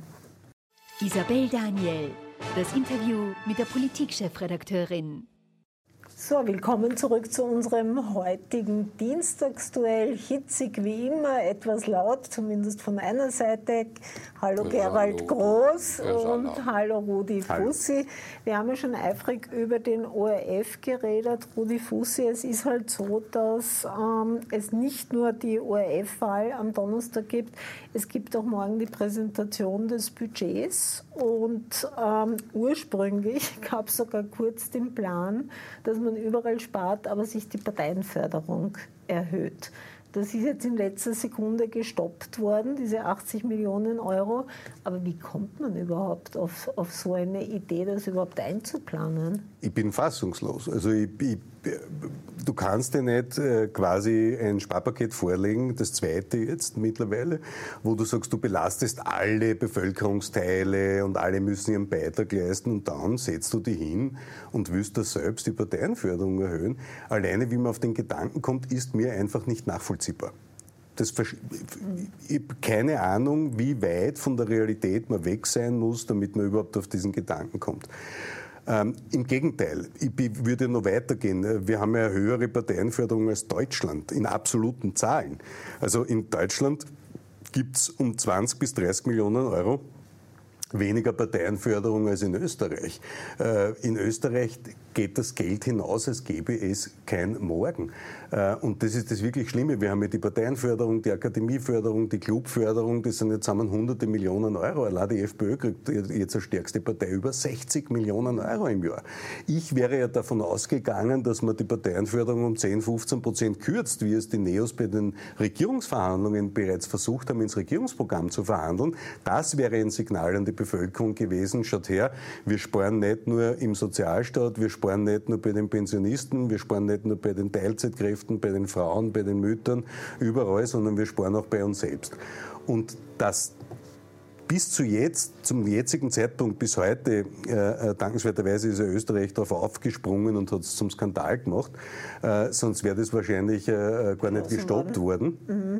Isabel Daniel, das Interview mit der Politik-Chefredakteurin. So, willkommen zurück zu unserem heutigen Dienstagsduell. Hitzig wie immer, etwas laut, zumindest von meiner Seite. Hallo Gerald Groß und hallo Rudi Fussi. Wir haben ja schon eifrig über den O R F geredet. Rudi Fussi, es ist halt so, dass ähm, es nicht nur die O R F-Wahl am Donnerstag gibt, es gibt auch morgen die Präsentation des Budgets. Und ähm, ursprünglich gab es sogar kurz den Plan, dass man überall spart, aber sich die Parteienförderung erhöht. Das ist jetzt in letzter Sekunde gestoppt worden, diese achtzig Millionen Euro. Aber wie kommt man überhaupt auf, auf so eine Idee, das überhaupt einzuplanen? Ich bin fassungslos. Also ich, ich, du kannst dir nicht äh, quasi ein Sparpaket vorlegen, das zweite jetzt mittlerweile, wo du sagst, du belastest alle Bevölkerungsteile und alle müssen ihren Beitrag leisten und dann setzt du dich hin und willst da selbst die Parteienförderung erhöhen. Alleine wie man auf den Gedanken kommt, ist mir einfach nicht nachvollziehbar. Das, ich habe keine Ahnung, wie weit von der Realität man weg sein muss, damit man überhaupt auf diesen Gedanken kommt. Ähm, Im Gegenteil, ich würde noch weitergehen. Wir haben ja eine höhere Parteienförderung als Deutschland in absoluten Zahlen. Also in Deutschland gibt es um zwanzig bis dreißig Millionen Euro weniger Parteienförderung als in Österreich. Äh, in Österreich geht das Geld hinaus, als gäbe es kein Morgen. Äh, und das ist das wirklich Schlimme. Wir haben ja die Parteienförderung, die Akademieförderung, die Clubförderung, das sind jetzt zusammen hunderte Millionen Euro. Allein die FPÖ kriegt jetzt als stärkste Partei über sechzig Millionen Euro im Jahr. Ich wäre ja davon ausgegangen, dass man die Parteienförderung um zehn, fünfzehn Prozent kürzt, wie es die Neos bei den Regierungsverhandlungen bereits versucht haben, ins Regierungsprogramm zu verhandeln. Das wäre ein Signal an die Bevölkerung gewesen. Schaut her, wir sparen nicht nur im Sozialstaat, wir sparen nicht nur bei den Pensionisten, wir sparen nicht nur bei den Teilzeitkräften, bei den Frauen, bei den Müttern, überall, sondern wir sparen auch bei uns selbst. Und das bis zu jetzt, zum jetzigen Zeitpunkt bis heute, äh, dankenswerterweise ist ja Österreich darauf aufgesprungen und hat es zum Skandal gemacht, äh, sonst wäre das wahrscheinlich äh, gar nicht gestoppt worden. Mhm.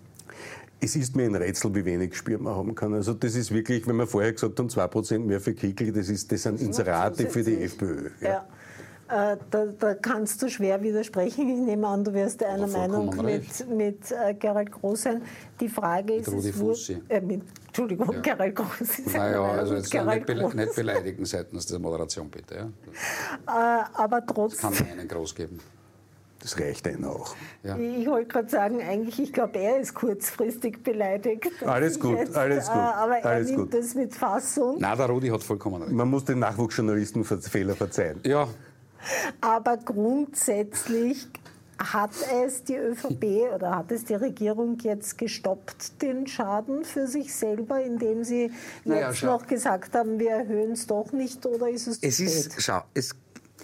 Es ist mir ein Rätsel, wie wenig Gespür man haben kann. Also das ist wirklich, wenn wir vorher gesagt haben, zwei Prozent mehr für Kickl, das, ist, das sind Inserate für die FPÖ. Ja. Ja. Äh, da, da kannst du schwer widersprechen. Ich nehme an, du wirst einer Meinung mit, mit äh, Gerald Groß sein. Die Frage ist, Rudi Fussi. Äh, mit, Entschuldigung, ja. Gerald Groß ist naja, also jetzt nicht, be nicht beleidigen seitens der Moderation, bitte. Ja. Äh, aber trotzdem. Es kann einen Groß geben. Das reicht einen auch. Ja. Ich wollte gerade sagen, eigentlich, ich glaube, er ist kurzfristig beleidigt. Alles gut, jetzt, alles gut. Äh, aber er alles nimmt gut. das mit Fassung. Nein, der Rudi hat vollkommen recht. Man muss den Nachwuchsjournalisten Fehler verzeihen. Ja. Aber grundsätzlich hat es die ÖVP oder hat es die Regierung jetzt gestoppt, den Schaden für sich selber, indem sie naja, jetzt schau. noch gesagt haben, wir erhöhen es doch nicht, oder ist es zu es ist, spät? Schau, es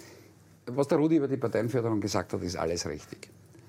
Was der Rudi über die Parteienförderung gesagt hat, ist alles richtig.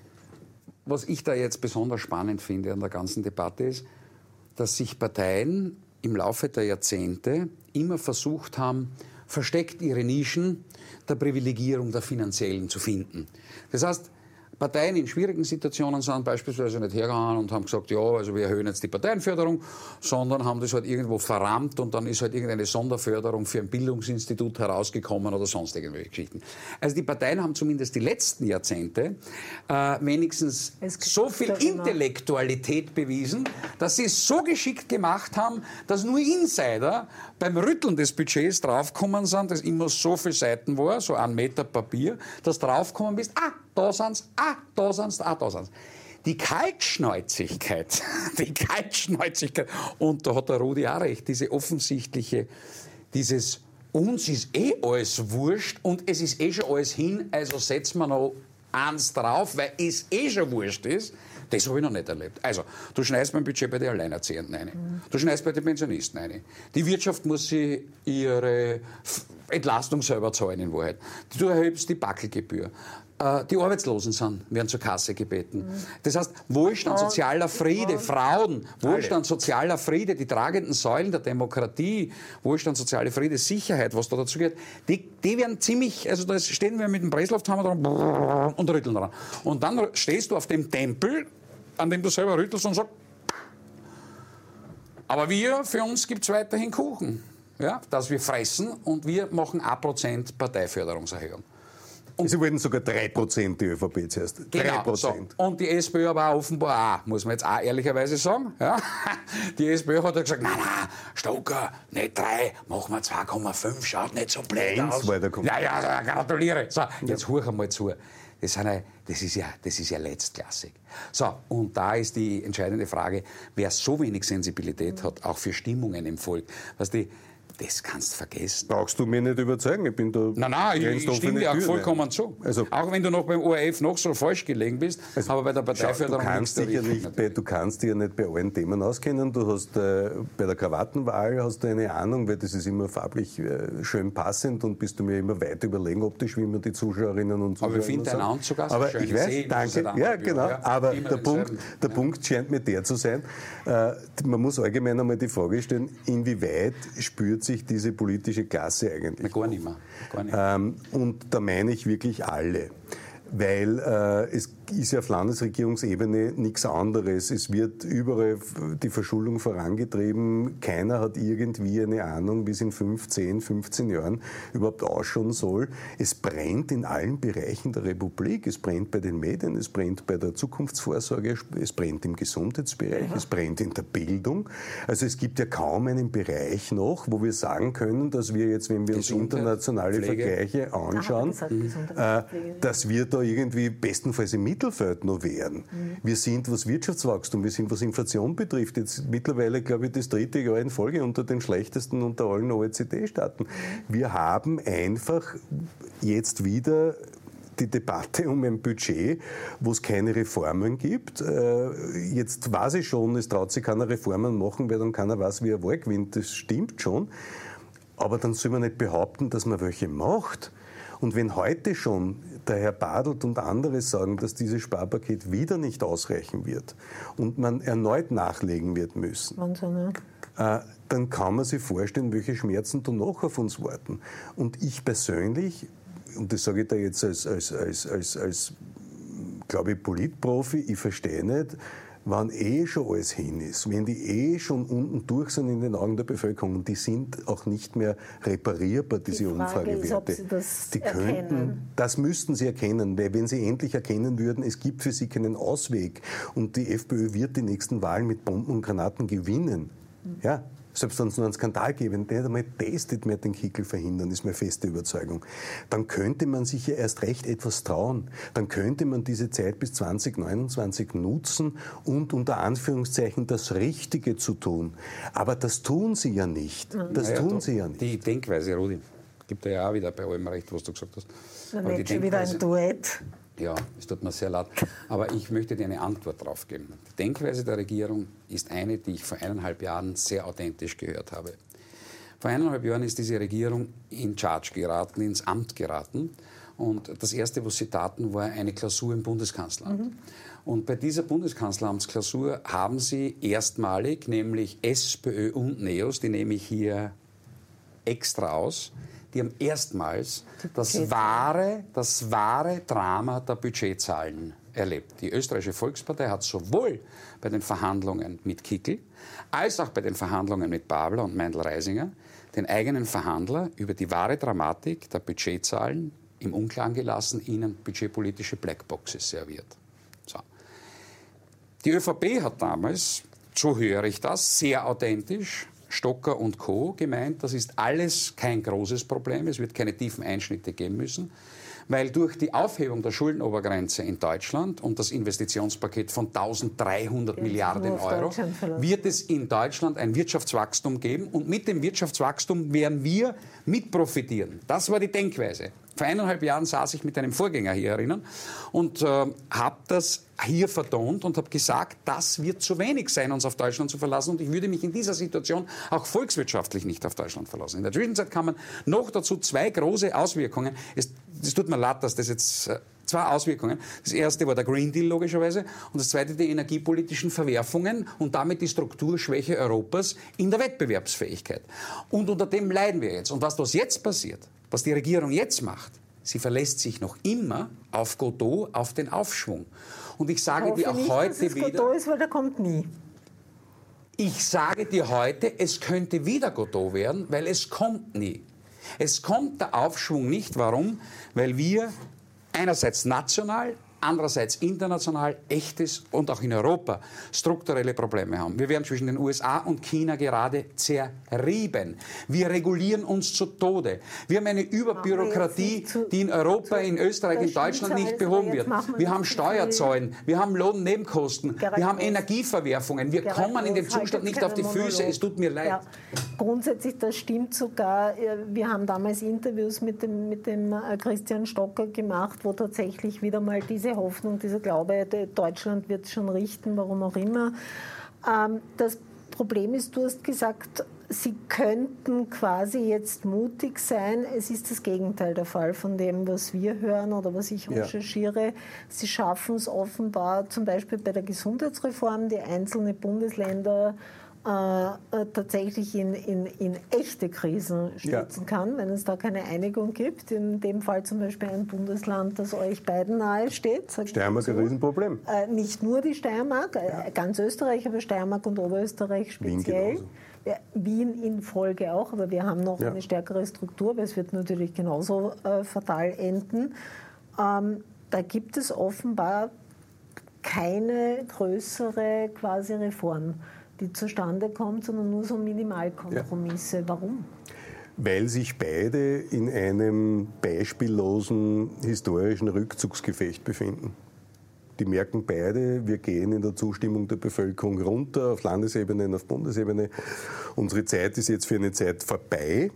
Was ich da jetzt besonders spannend finde an der ganzen Debatte ist, dass sich Parteien im Laufe der Jahrzehnte immer versucht haben, versteckt ihre Nischen der Privilegierung der Finanziellen zu finden. Das heißt, Parteien in schwierigen Situationen sind beispielsweise nicht hergegangen und haben gesagt, ja, also wir erhöhen jetzt die Parteienförderung, sondern haben das halt irgendwo verrammt und dann ist halt irgendeine Sonderförderung für ein Bildungsinstitut herausgekommen oder sonst irgendwelche Geschichten. Also die Parteien haben zumindest die letzten Jahrzehnte äh, wenigstens so viel Intellektualität bewiesen, dass sie es so geschickt gemacht haben, dass nur Insider beim Rütteln des Budgets draufgekommen sind, das immer so viele Seiten war, so ein Meter Papier, dass draufgekommen bist, ah, da sind's, ah, da sind's, ah, da sind's. Die Kaltschnäuzigkeit, die Kaltschnäuzigkeit, und da hat der Rudi auch recht, diese offensichtliche, dieses, uns ist eh alles wurscht und es ist eh schon alles hin, also setzen wir noch eins drauf, weil es eh schon wurscht ist, das habe ich noch nicht erlebt. Also, du schneidest beim Budget bei den Alleinerziehenden rein. Mhm. Du schneidest bei den Pensionisten rein. Die Wirtschaft muss sie ihre Entlastung selber zahlen in Wahrheit. Du erhebst die Backelgebühr. Die Arbeitslosen sind, werden zur Kasse gebeten. Das heißt, Wohlstand, sozialer Friede, Frauen, Wohlstand, sozialer Friede, die tragenden Säulen der Demokratie, Wohlstand, soziale Friede, Sicherheit, was da dazu gehört, die, die werden ziemlich, also da stehen wir mit dem Presslufthammer dran und rütteln dran. Und dann stehst du auf dem Tempel, an dem du selber rüttelst und sagst, aber wir, für uns gibt es weiterhin Kuchen, ja, dass wir fressen und wir machen ein Prozent Parteiförderungserhöhung. Und Sie wollten sogar drei Prozent die ÖVP zuerst. Genau, drei Prozent. So. Und die SPÖ aber auch offenbar auch, muss man jetzt auch ehrlicherweise sagen. Ja? Die SPÖ hat ja gesagt, nein, nein, Stocker, nicht drei, machen wir zwei Komma fünf, schaut nicht so blöd Eins aus. war der ja, ja, gratuliere. So, jetzt ja. Hör einmal zu. Das, sind ja, das, ist ja, das ist ja letztklassig. So, und da ist die entscheidende Frage, wer so wenig Sensibilität hat, auch für Stimmungen im Volk, was die das kannst du vergessen. Brauchst du mich nicht überzeugen? Ich bin da. Nein, nein, ich, ich stimme dir auch vollkommen zu. Also, auch wenn du noch beim O R F noch so falsch gelegen bist, also, aber bei der Parteiförderung schau, du kannst dich ja nicht bei, Du kannst dich ja nicht bei allen Themen auskennen. Du hast äh, bei der Krawattenwahl hast du eine Ahnung, weil das ist immer farblich äh, schön passend und bist du mir immer weit überlegen optisch, wie man die Zuschauerinnen und Zuschauer. Aber ich finde deinen Anzug auch aber schön. Ich weiß, sehen, danke. Ja, genau. Ja, aber der, Punkt, der ja. Punkt scheint mir der zu sein. Äh, man muss allgemein einmal die Frage stellen, inwieweit spürt sich diese politische Klasse eigentlich. Gar nicht mehr. Gar nicht mehr. Ähm, und da meine ich wirklich alle. Weil äh, es ist ja auf Landesregierungsebene nichts anderes. Es wird überall die Verschuldung vorangetrieben. Keiner hat irgendwie eine Ahnung, wie es in fünf, zehn, fünfzehn Jahren überhaupt ausschauen soll. Es brennt in allen Bereichen der Republik. Es brennt bei den Medien, es brennt bei der Zukunftsvorsorge, es brennt im Gesundheitsbereich, ja. Es brennt in der Bildung. Also es gibt ja kaum einen Bereich noch, wo wir sagen können, dass wir jetzt, wenn wir uns internationale Pflege. Vergleiche anschauen, gesagt, äh, dass wir da irgendwie bestenfalls im Mittelfeld noch wären. Mhm. Wir sind, was Wirtschaftswachstum, wir sind, was Inflation betrifft, jetzt mittlerweile, glaube ich, das dritte Jahr in Folge unter den schlechtesten unter allen O E C D-Staaten. Wir haben einfach jetzt wieder die Debatte um ein Budget, wo es keine Reformen gibt. Jetzt weiß ich schon, es traut sich keiner Reformen machen, weil dann keiner weiß, wie er Wahl gewinnt. Das stimmt schon. Aber dann soll man nicht behaupten, dass man welche macht. Und wenn heute schon der Herr Bartelt und andere sagen, dass dieses Sparpaket wieder nicht ausreichen wird und man erneut nachlegen wird müssen, Wahnsinn, ja. äh, dann kann man sich vorstellen, welche Schmerzen da noch auf uns warten. Und ich persönlich, und das sage ich da jetzt als, als, als, als, als glaube ich, Politprofi, ich verstehe nicht, wenn eh schon alles hin ist, wenn die eh schon unten durch sind in den Augen der Bevölkerung, die sind auch nicht mehr reparierbar, diese die Umfragewerte. Ist, ob sie das die könnten, erkennen. Das müssten sie erkennen, weil wenn sie endlich erkennen würden, es gibt für sie keinen Ausweg und die FPÖ wird die nächsten Wahlen mit Bomben und Granaten gewinnen. Mhm. Ja. Selbst wenn es nur einen Skandal geben, der einmal testet, mehr den Kickel verhindern, ist meine feste Überzeugung. Dann könnte man sich ja erst recht etwas trauen. Dann könnte man diese Zeit bis zwanzig neunundzwanzig nutzen und unter Anführungszeichen das Richtige zu tun. Aber das tun sie ja nicht. Das naja, tun sie ja nicht. Die Denkweise, Rudi, gibt ja auch wieder bei allem recht, was du gesagt hast. Dann wird schon wieder ein Duett. Ja, es tut mir sehr leid. Aber ich möchte dir eine Antwort darauf geben. Die Denkweise der Regierung ist eine, die ich vor eineinhalb Jahren sehr authentisch gehört habe. Vor eineinhalb Jahren ist diese Regierung in Charge geraten, ins Amt geraten. Und das Erste, was sie taten, war eine Klausur im Bundeskanzleramt. Mhm. Und bei dieser Bundeskanzleramtsklausur haben sie erstmalig, nämlich SPÖ und NEOS, die nehme ich hier extra aus, die haben erstmals das wahre, das wahre Drama der Budgetzahlen erlebt. Die österreichische Volkspartei hat sowohl bei den Verhandlungen mit Kickl als auch bei den Verhandlungen mit Babler und Meindl-Reisinger den eigenen Verhandler über die wahre Dramatik der Budgetzahlen im Unklaren gelassen, ihnen budgetpolitische Blackboxes serviert. So. Die ÖVP hat damals, so höre ich das, sehr authentisch, Stocker und Co. gemeint, das ist alles kein großes Problem, es wird keine tiefen Einschnitte geben müssen, weil durch die Aufhebung der Schuldenobergrenze in Deutschland und das Investitionspaket von eintausenddreihundert Milliarden Euro wird es in Deutschland ein Wirtschaftswachstum geben und mit dem Wirtschaftswachstum werden wir mit profitieren. Das war die Denkweise. Vor eineinhalb Jahren saß ich mit einem Vorgänger hier erinnern und äh, habe das hier vertont und habe gesagt, das wird zu wenig sein, uns auf Deutschland zu verlassen und ich würde mich in dieser Situation auch volkswirtschaftlich nicht auf Deutschland verlassen. In der Zwischenzeit kann man noch dazu zwei große Auswirkungen. Es, es tut mir leid, dass das jetzt Zwei Auswirkungen. Das erste war der Green Deal logischerweise und das zweite die energiepolitischen Verwerfungen und damit die Strukturschwäche Europas in der Wettbewerbsfähigkeit. Und unter dem leiden wir jetzt. Und was das jetzt passiert, was die Regierung jetzt macht, sie verlässt sich noch immer auf Godot, auf den Aufschwung. Und ich sage ich dir auch nicht, heute dass es wieder... Godot ist, weil der kommt nie. Ich sage dir heute, es könnte wieder Godot werden, weil es kommt nie. Es kommt der Aufschwung nicht. Warum? Weil wir einerseits national, andererseits international echtes und auch in Europa strukturelle Probleme haben. Wir werden zwischen den U S A und China gerade zerrieben. Wir regulieren uns zu Tode. Wir haben eine Überbürokratie, die in Europa, in Österreich, in Deutschland nicht behoben wird. Wir haben Steuerzahlen, wir haben Lohnnebenkosten, wir haben Energieverwerfungen. Wir kommen in dem Zustand nicht auf die Füße. Es tut mir leid. Ja. Grundsätzlich, das stimmt sogar. Wir haben damals Interviews mit dem, mit dem Christian Stocker gemacht, wo tatsächlich wieder mal diese Hoffnung, dieser Glaube, Deutschland wird es schon richten, warum auch immer. Das Problem ist, du hast gesagt, sie könnten quasi jetzt mutig sein. Es ist das Gegenteil der Fall von dem, was wir hören oder was ich recherchiere. Ja. Sie schaffen es offenbar, zum Beispiel bei der Gesundheitsreform, die einzelne Bundesländer Äh, tatsächlich in, in, in echte Krisen stürzen ja. kann, wenn es da keine Einigung gibt. In dem Fall zum Beispiel ein Bundesland, das euch beiden nahe steht. Steiermark ein Riesenproblem. Äh, nicht nur die Steiermark, äh, ganz Österreich, aber Steiermark und Oberösterreich speziell. Wien, ja, Wien in Folge auch, aber wir haben noch ja. eine stärkere Struktur, aber es wird natürlich genauso äh, fatal enden. Ähm, da gibt es offenbar keine größere quasi Reform, die zustande kommt, sondern nur so Minimalkompromisse. Ja. Warum? Weil sich beide in einem beispiellosen historischen Rückzugsgefecht befinden. Die merken beide, wir gehen in der Zustimmung der Bevölkerung runter, auf Landesebene und auf Bundesebene. Unsere Zeit ist jetzt für eine Zeit vorbei.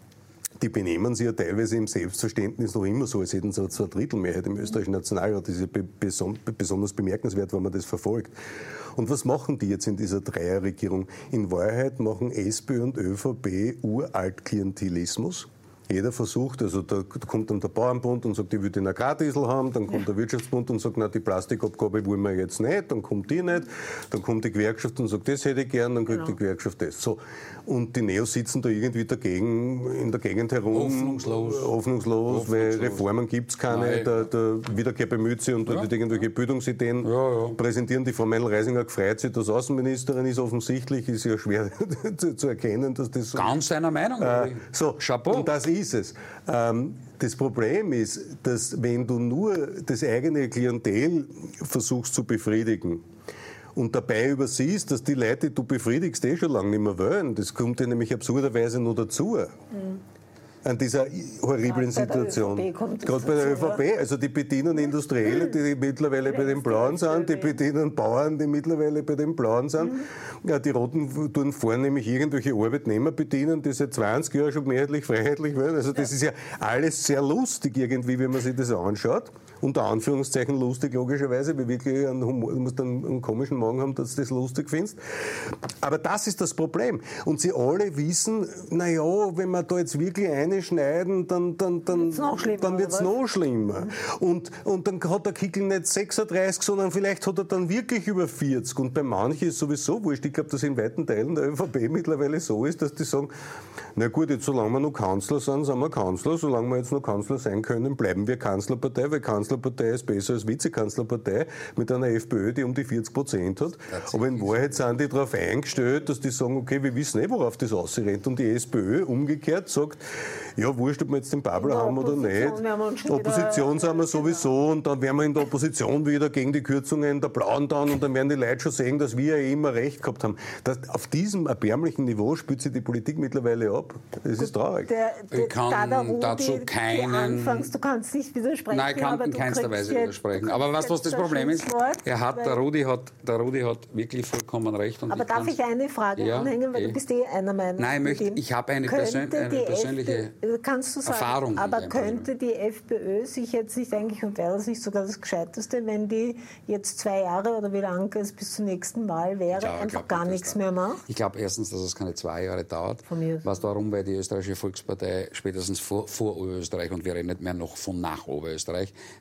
Die benehmen sich ja teilweise im Selbstverständnis noch immer so, als hätten sie zwei Drittel Mehrheit im österreichischen Nationalrat. Das ist ja besonders bemerkenswert, wenn man das verfolgt. Und was machen die jetzt in dieser Dreierregierung? In Wahrheit machen SPÖ und ÖVP uralt-Klientelismus. Jeder versucht, also da kommt dann der Bauernbund und sagt, ich will den Agrardiesel haben, dann kommt der Wirtschaftsbund und sagt, na, die Plastikabgabe wollen wir jetzt nicht, dann kommt die nicht, dann kommt die Gewerkschaft und sagt, das hätte ich gern, dann kriegt genau. die Gewerkschaft das. So. Und die Neos sitzen da irgendwie dagegen, in der Gegend herum. Hoffnungslos. Hoffnungslos, Hoffnungslos. Weil Reformen gibt es keine. Der, der Wiederkehr bemüht sich und ja. wird irgendwelche Bildungsideen ja, ja. präsentieren. Die Frau Meindl-Reisinger gefreut sich, dass Außenministerin ist offensichtlich, ist ja schwer zu, zu erkennen, dass das so Ganz seiner Meinung. Äh, so, Chapeau. Und das ist es. Ähm, das Problem ist, dass wenn du nur das eigene Klientel versuchst zu befriedigen und dabei übersiehst, dass die Leute, die du befriedigst, eh schon lange nicht mehr wollen, das kommt ja nämlich absurderweise noch dazu. Mhm. An dieser horriblen ja, Situation. Gerade bei der ÖVP. Ja. Also die bedienen Industrielle, die mittlerweile bei den Blauen sind, die bedienen Bauern, die mittlerweile bei den Blauen sind. Mhm. Ja, die Roten tun vornehmlich irgendwelche Arbeitnehmer bedienen, die seit zwanzig Jahren schon mehrheitlich freiheitlich werden. Also das ja. ist ja alles sehr lustig irgendwie, wenn man sich das anschaut. Unter Anführungszeichen lustig, logischerweise, weil wirklich einen Humor, du musst einen, einen komischen Magen haben, dass du das lustig findest. Aber das ist das Problem. Und sie alle wissen, naja, wenn wir da jetzt wirklich einschneiden, dann, dann, dann, dann wird es noch schlimmer. Und, und dann hat der Kickl nicht sechsunddreißig, sondern vielleicht hat er dann wirklich über vierzig. Und bei manchen ist es sowieso wurscht. Ich glaube, dass in weiten Teilen der ÖVP mittlerweile so ist, dass die sagen, na gut, jetzt solange wir noch Kanzler sind, sind wir Kanzler. Solange wir jetzt noch Kanzler sein können, bleiben wir Kanzlerpartei, weil Kanzlerpartei ist besser als Vizekanzlerpartei mit einer FPÖ, die um die vierzig Prozent hat. Aber in Wahrheit sind die darauf eingestellt, dass die sagen, okay, wir wissen eh, worauf das ausrennt. Und die SPÖ umgekehrt sagt, ja, wurscht, ob wir jetzt den Babler haben oder nicht. Opposition sind wir sowieso und dann werden wir in der Opposition wieder gegen die Kürzungen der Blauen dann und dann werden die Leute schon sehen, dass wir ja immer recht gehabt haben. Das, auf diesem erbärmlichen Niveau spürt sich die Politik mittlerweile ab. Das ist traurig. Der, der, ich kann da Rudi, dazu keinen... Anfangs, du kannst nicht widersprechen. Nein, ich kann in keinster Weise widersprechen. Aber weißt du, was das Problem ist? Er hat, der, Rudi hat, der Rudi hat wirklich vollkommen recht. Und aber ich darf ich eine Frage ja, anhängen, weil eh. du bist eh einer Meinung. Nein, ich, möchte, ich habe eine, persön eine persönliche FPÖ, kannst du sagen, Erfahrung. Aber könnte die FPÖ sich jetzt nicht eigentlich, und wäre das nicht sogar das Gescheiteste, wenn die jetzt zwei Jahre oder wie lange es bis zur nächsten Wahl wäre, ja, einfach gar nichts mehr macht? Ich glaube erstens, dass es keine zwei Jahre dauert. Von mir. Was warum? Weil die österreichische Volkspartei spätestens vor, vor Oberösterreich, und wir reden nicht mehr noch von nach Oberösterreich,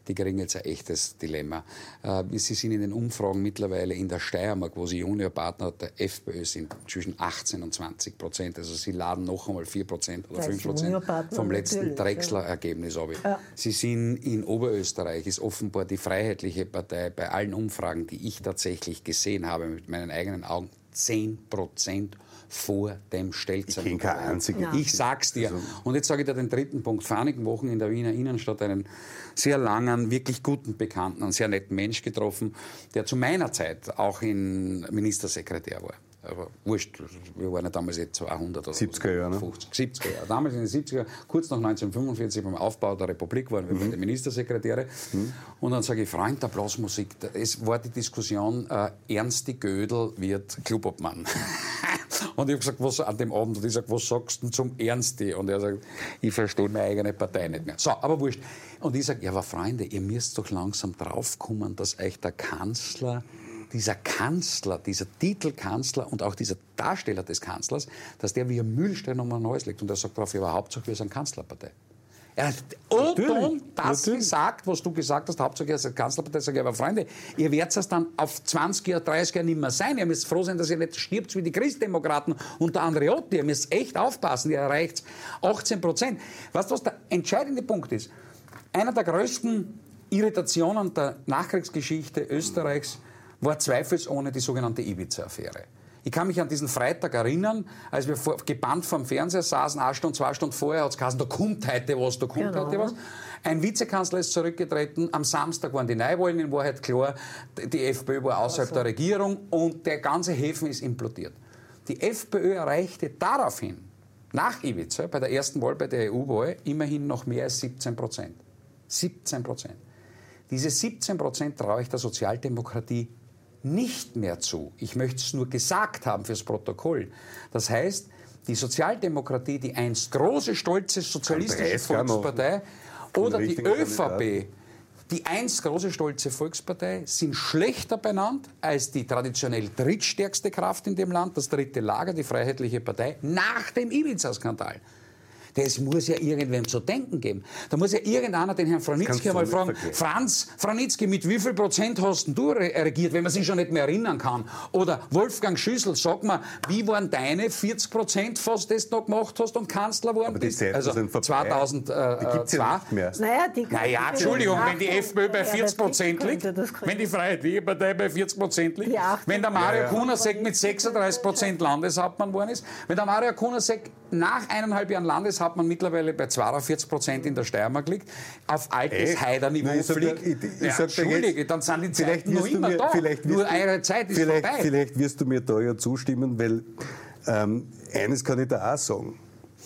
die kriegen jetzt ein echtes Dilemma. Äh, sie sind in den Umfragen mittlerweile in der Steiermark, wo sie Juniorpartner der FPÖ sind, zwischen achtzehn und zwanzig Prozent. Also sie laden noch einmal vier Prozent oder fünf Prozent vom letzten Drechsler-Ergebnis ab. Ja. Sie sind in Oberösterreich, ist offenbar die Freiheitliche Partei bei allen Umfragen, die ich tatsächlich gesehen habe mit meinen eigenen Augen, zehn Prozent vor dem Stelzer. Ich kenne keine einzige. Ja. Ich sag's dir. Und jetzt sage ich dir den dritten Punkt. Vor einigen Wochen in der Wiener Innenstadt einen sehr langen, wirklich guten Bekannten, einen sehr netten Mensch getroffen, der zu meiner Zeit auch in Ministersekretär war. Aber wurscht, wir waren ja damals jetzt zweihundert oder siebziger Jahre, ne? fünfzig, siebziger Jahre. Damals in den siebziger Jahren, kurz nach neunzehnhundertfünfundvierzig beim Aufbau der Republik waren wir mhm. beide Ministersekretäre. Mhm. Und dann sage ich, Freund der Blasmusik, es war die Diskussion, äh, Ernsti Gödel wird Clubobmann. Und ich habe gesagt, was an dem Abend, und ich sage, was sagst du zum Ernsti? Und er sagt, ich verstehe meine eigene Partei nicht mehr. So, aber wurscht. Und ich sage, ja, aber Freunde, ihr müsst doch langsam draufkommen, dass euch der Kanzler, dieser Kanzler, dieser Titelkanzler und auch dieser Darsteller des Kanzlers, dass der wie ein Mühlstein um ein Neues legt. Und er sagt darauf, ja, aber Hauptsache wir sind Kanzlerpartei. Er hat Oton das natürlich gesagt, was du gesagt hast, Hauptsache er ist Kanzlerpartei. Sag ich, aber Freunde, ihr werdet es dann auf zwanzig Jahre, dreißig Jahre nicht mehr sein. Ihr müsst froh sein, dass ihr nicht stirbt wie die Christdemokraten unter Andreotti. Ihr müsst echt aufpassen, ihr erreicht achtzehn Prozent. Weißt du, was der entscheidende Punkt ist? Einer der größten Irritationen der Nachkriegsgeschichte Österreichs war zweifelsohne die sogenannte Ibiza-Affäre. Ich kann mich an diesen Freitag erinnern, als wir vor, gebannt vor dem Fernseher saßen, eine Stunde, zwei Stunden vorher hat es geheißen, da kommt heute was, da kommt genau. heute was. Ein Vizekanzler ist zurückgetreten, am Samstag waren die Neuwahlen, in Wahrheit klar, die FPÖ war außerhalb also. der Regierung und der ganze Häfen ist implodiert. Die FPÖ erreichte daraufhin, nach Ibiza, bei der ersten Wahl, bei der E U-Wahl, immerhin noch mehr als siebzehn Prozent. siebzehn Prozent. Diese siebzehn Prozent traue ich der Sozialdemokratie nicht mehr zu. Ich möchte es nur gesagt haben fürs Protokoll. Das heißt, die Sozialdemokratie, die einst große, stolze sozialistische Volkspartei oder die ÖVP, die einst große, stolze Volkspartei, sind schlechter benannt als die traditionell drittstärkste Kraft in dem Land, das dritte Lager, die Freiheitliche Partei, nach dem Ibiza-Skandal. Das muss ja irgendwem zu denken geben. Da muss ja irgendeiner den Herrn Franitzky einmal fragen, Franz Franitzky, mit wie viel Prozent hast denn du regiert, wenn man sich schon nicht mehr erinnern kann? Oder Wolfgang Schüssel, sag mal, wie waren deine vierzig Prozent, was du noch gemacht hast und Kanzler geworden Aber die bist? Zeiten Also sind vorbei. zweitausendzwei. Die gibt's ja nicht mehr. Naja, die naja Entschuldigung, wenn die FPÖ bei vierzig Prozent liegt, wenn die Freiheitliche Partei bei vierzig Prozent liegt, wenn der Mario ja, ja. Kunasek mit sechsunddreißig Prozent Landeshauptmann geworden ist, wenn der Mario Kunasek nach eineinhalb Jahren Landeshauptmann mittlerweile bei zweiundvierzig Prozent in der Steiermark liegt, auf altes Heiderniveau fliegt. Ich, ich ja, Entschuldige, dann sind die Zeiten noch immer mir, da. Nur eure Zeit ist vielleicht, vorbei. Vielleicht wirst du mir da ja zustimmen, weil ähm, eines kann ich da auch sagen.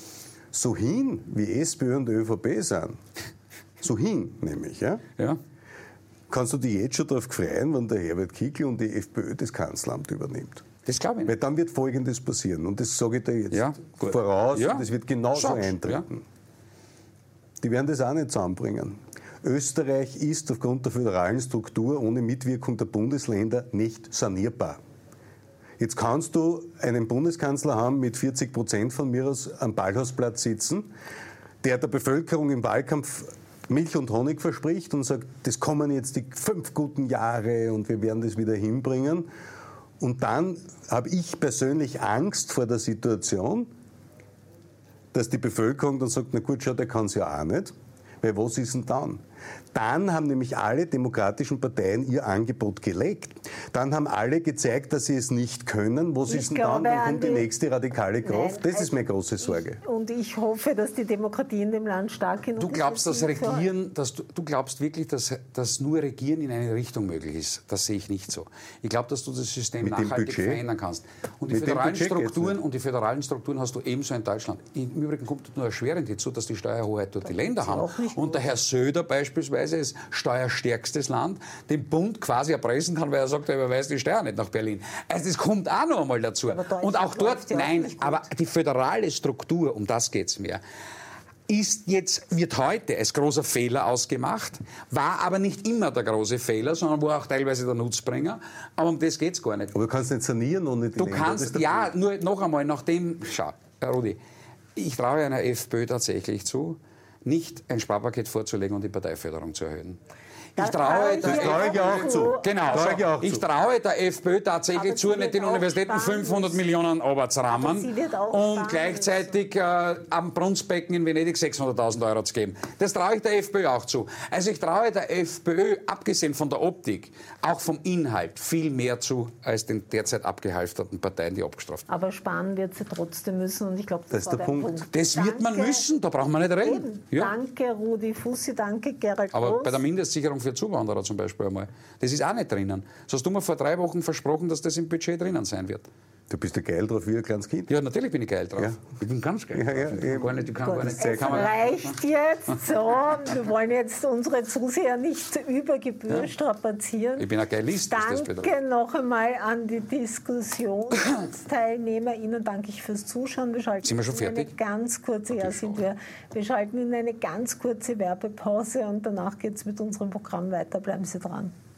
So hin, wie SPÖ und ÖVP sind, so hin nämlich, ja, ja. kannst du dich jetzt schon darauf freuen, wenn der Herbert Kickl und die FPÖ das Kanzleramt übernimmt. Das glaube ich nicht. Weil dann wird Folgendes passieren, und das sage ich dir jetzt ja, voraus, ja. und das wird genauso Sag's, eintreten. Ja. Die werden das auch nicht zusammenbringen. Österreich ist aufgrund der föderalen Struktur ohne Mitwirkung der Bundesländer nicht sanierbar. Jetzt kannst du einen Bundeskanzler haben mit vierzig Prozent von mir aus am Ballhausplatz sitzen, der der Bevölkerung im Wahlkampf Milch und Honig verspricht und sagt, das kommen jetzt die fünf guten Jahre und wir werden das wieder hinbringen. Und dann habe ich persönlich Angst vor der Situation, dass die Bevölkerung dann sagt, na gut, schau, der kann es ja auch nicht. Weil was ist denn dann? Dann haben nämlich alle demokratischen Parteien ihr Angebot gelegt. Dann haben alle gezeigt, dass sie es nicht können. Was ist denn dann? Dann kommt die nächste radikale Kraft. Nein, das also ist meine große Sorge. Ich, und ich hoffe, dass die Demokratie in dem Land stark genug ist. Du glaubst, dass Regieren, dass du, du glaubst wirklich, dass, dass nur Regieren in eine Richtung möglich ist. Das sehe ich nicht so. Ich glaube, dass du das System Mit nachhaltig verändern kannst. Und die, föderalen Strukturen, und die föderalen Strukturen hast du ebenso in Deutschland. Im Übrigen kommt nur erschwerend hinzu, dass die Steuerhoheit dort die Länder haben. Und der Herr Söder beispielsweise ist steuerstärkstes Land, den Bund quasi erpressen kann, weil er sagt, er überweist die Steuer nicht nach Berlin. Also das kommt auch noch einmal dazu. Und auch dort, nein, aber die föderale Struktur, um das geht es mir, ist jetzt, wird heute als großer Fehler ausgemacht, war aber nicht immer der große Fehler, sondern war auch teilweise der Nutzbringer. Aber um das geht es gar nicht. Aber du kannst nicht sanieren und nicht... Du kannst, ja, nur noch einmal, nachdem, schau, Herr Rudi, ich traue einer FPÖ tatsächlich zu, nicht ein Sparpaket vorzulegen und die Parteiförderung zu erhöhen. Ich traue der, traue ich auch zu. Genau, traue ich, auch ich traue der FPÖ tatsächlich zu, nicht den Universitäten fünfhundert Millionen runterzurammen und gleichzeitig äh, am Brunsbecken in Venedig sechshunderttausend Euro zu geben. Das traue ich der FPÖ auch zu. Also ich traue der FPÖ, abgesehen von der Optik, auch vom Inhalt viel mehr zu als den derzeit abgehalfterten Parteien, die abgestraft werden. Aber sparen wird sie trotzdem müssen und ich glaube, das, das ist der Punkt. Punkt. Das danke, wird man müssen, da brauchen wir nicht reden. Ja. Danke Rudi Fussi, danke Gerald Aber Groß. bei der Mindestsicherung für Zuwanderer zum Beispiel einmal, das ist auch nicht drinnen. So hast du mir vor drei Wochen versprochen, dass das im Budget drinnen sein wird. Du bist ja geil drauf wie ein kleines Kind. Ja, natürlich bin ich geil drauf. Ja. Ich bin ganz geil ja, ja, drauf. Ich kann gar nicht, ich kann Gut, gar nicht, es kann man reicht jetzt so. Wir wollen jetzt unsere Zuseher nicht über Gebühr ja. strapazieren. Ich bin ein Geilist. Danke noch einmal an die Diskussionsteilnehmer. Ihnen danke ich fürs Zuschauen. Wir schalten sind wir schon fertig? Eine ganz kurze, ja, sind wir. Wir schalten in eine ganz kurze Werbepause und danach geht es mit unserem Programm weiter. Bleiben Sie dran.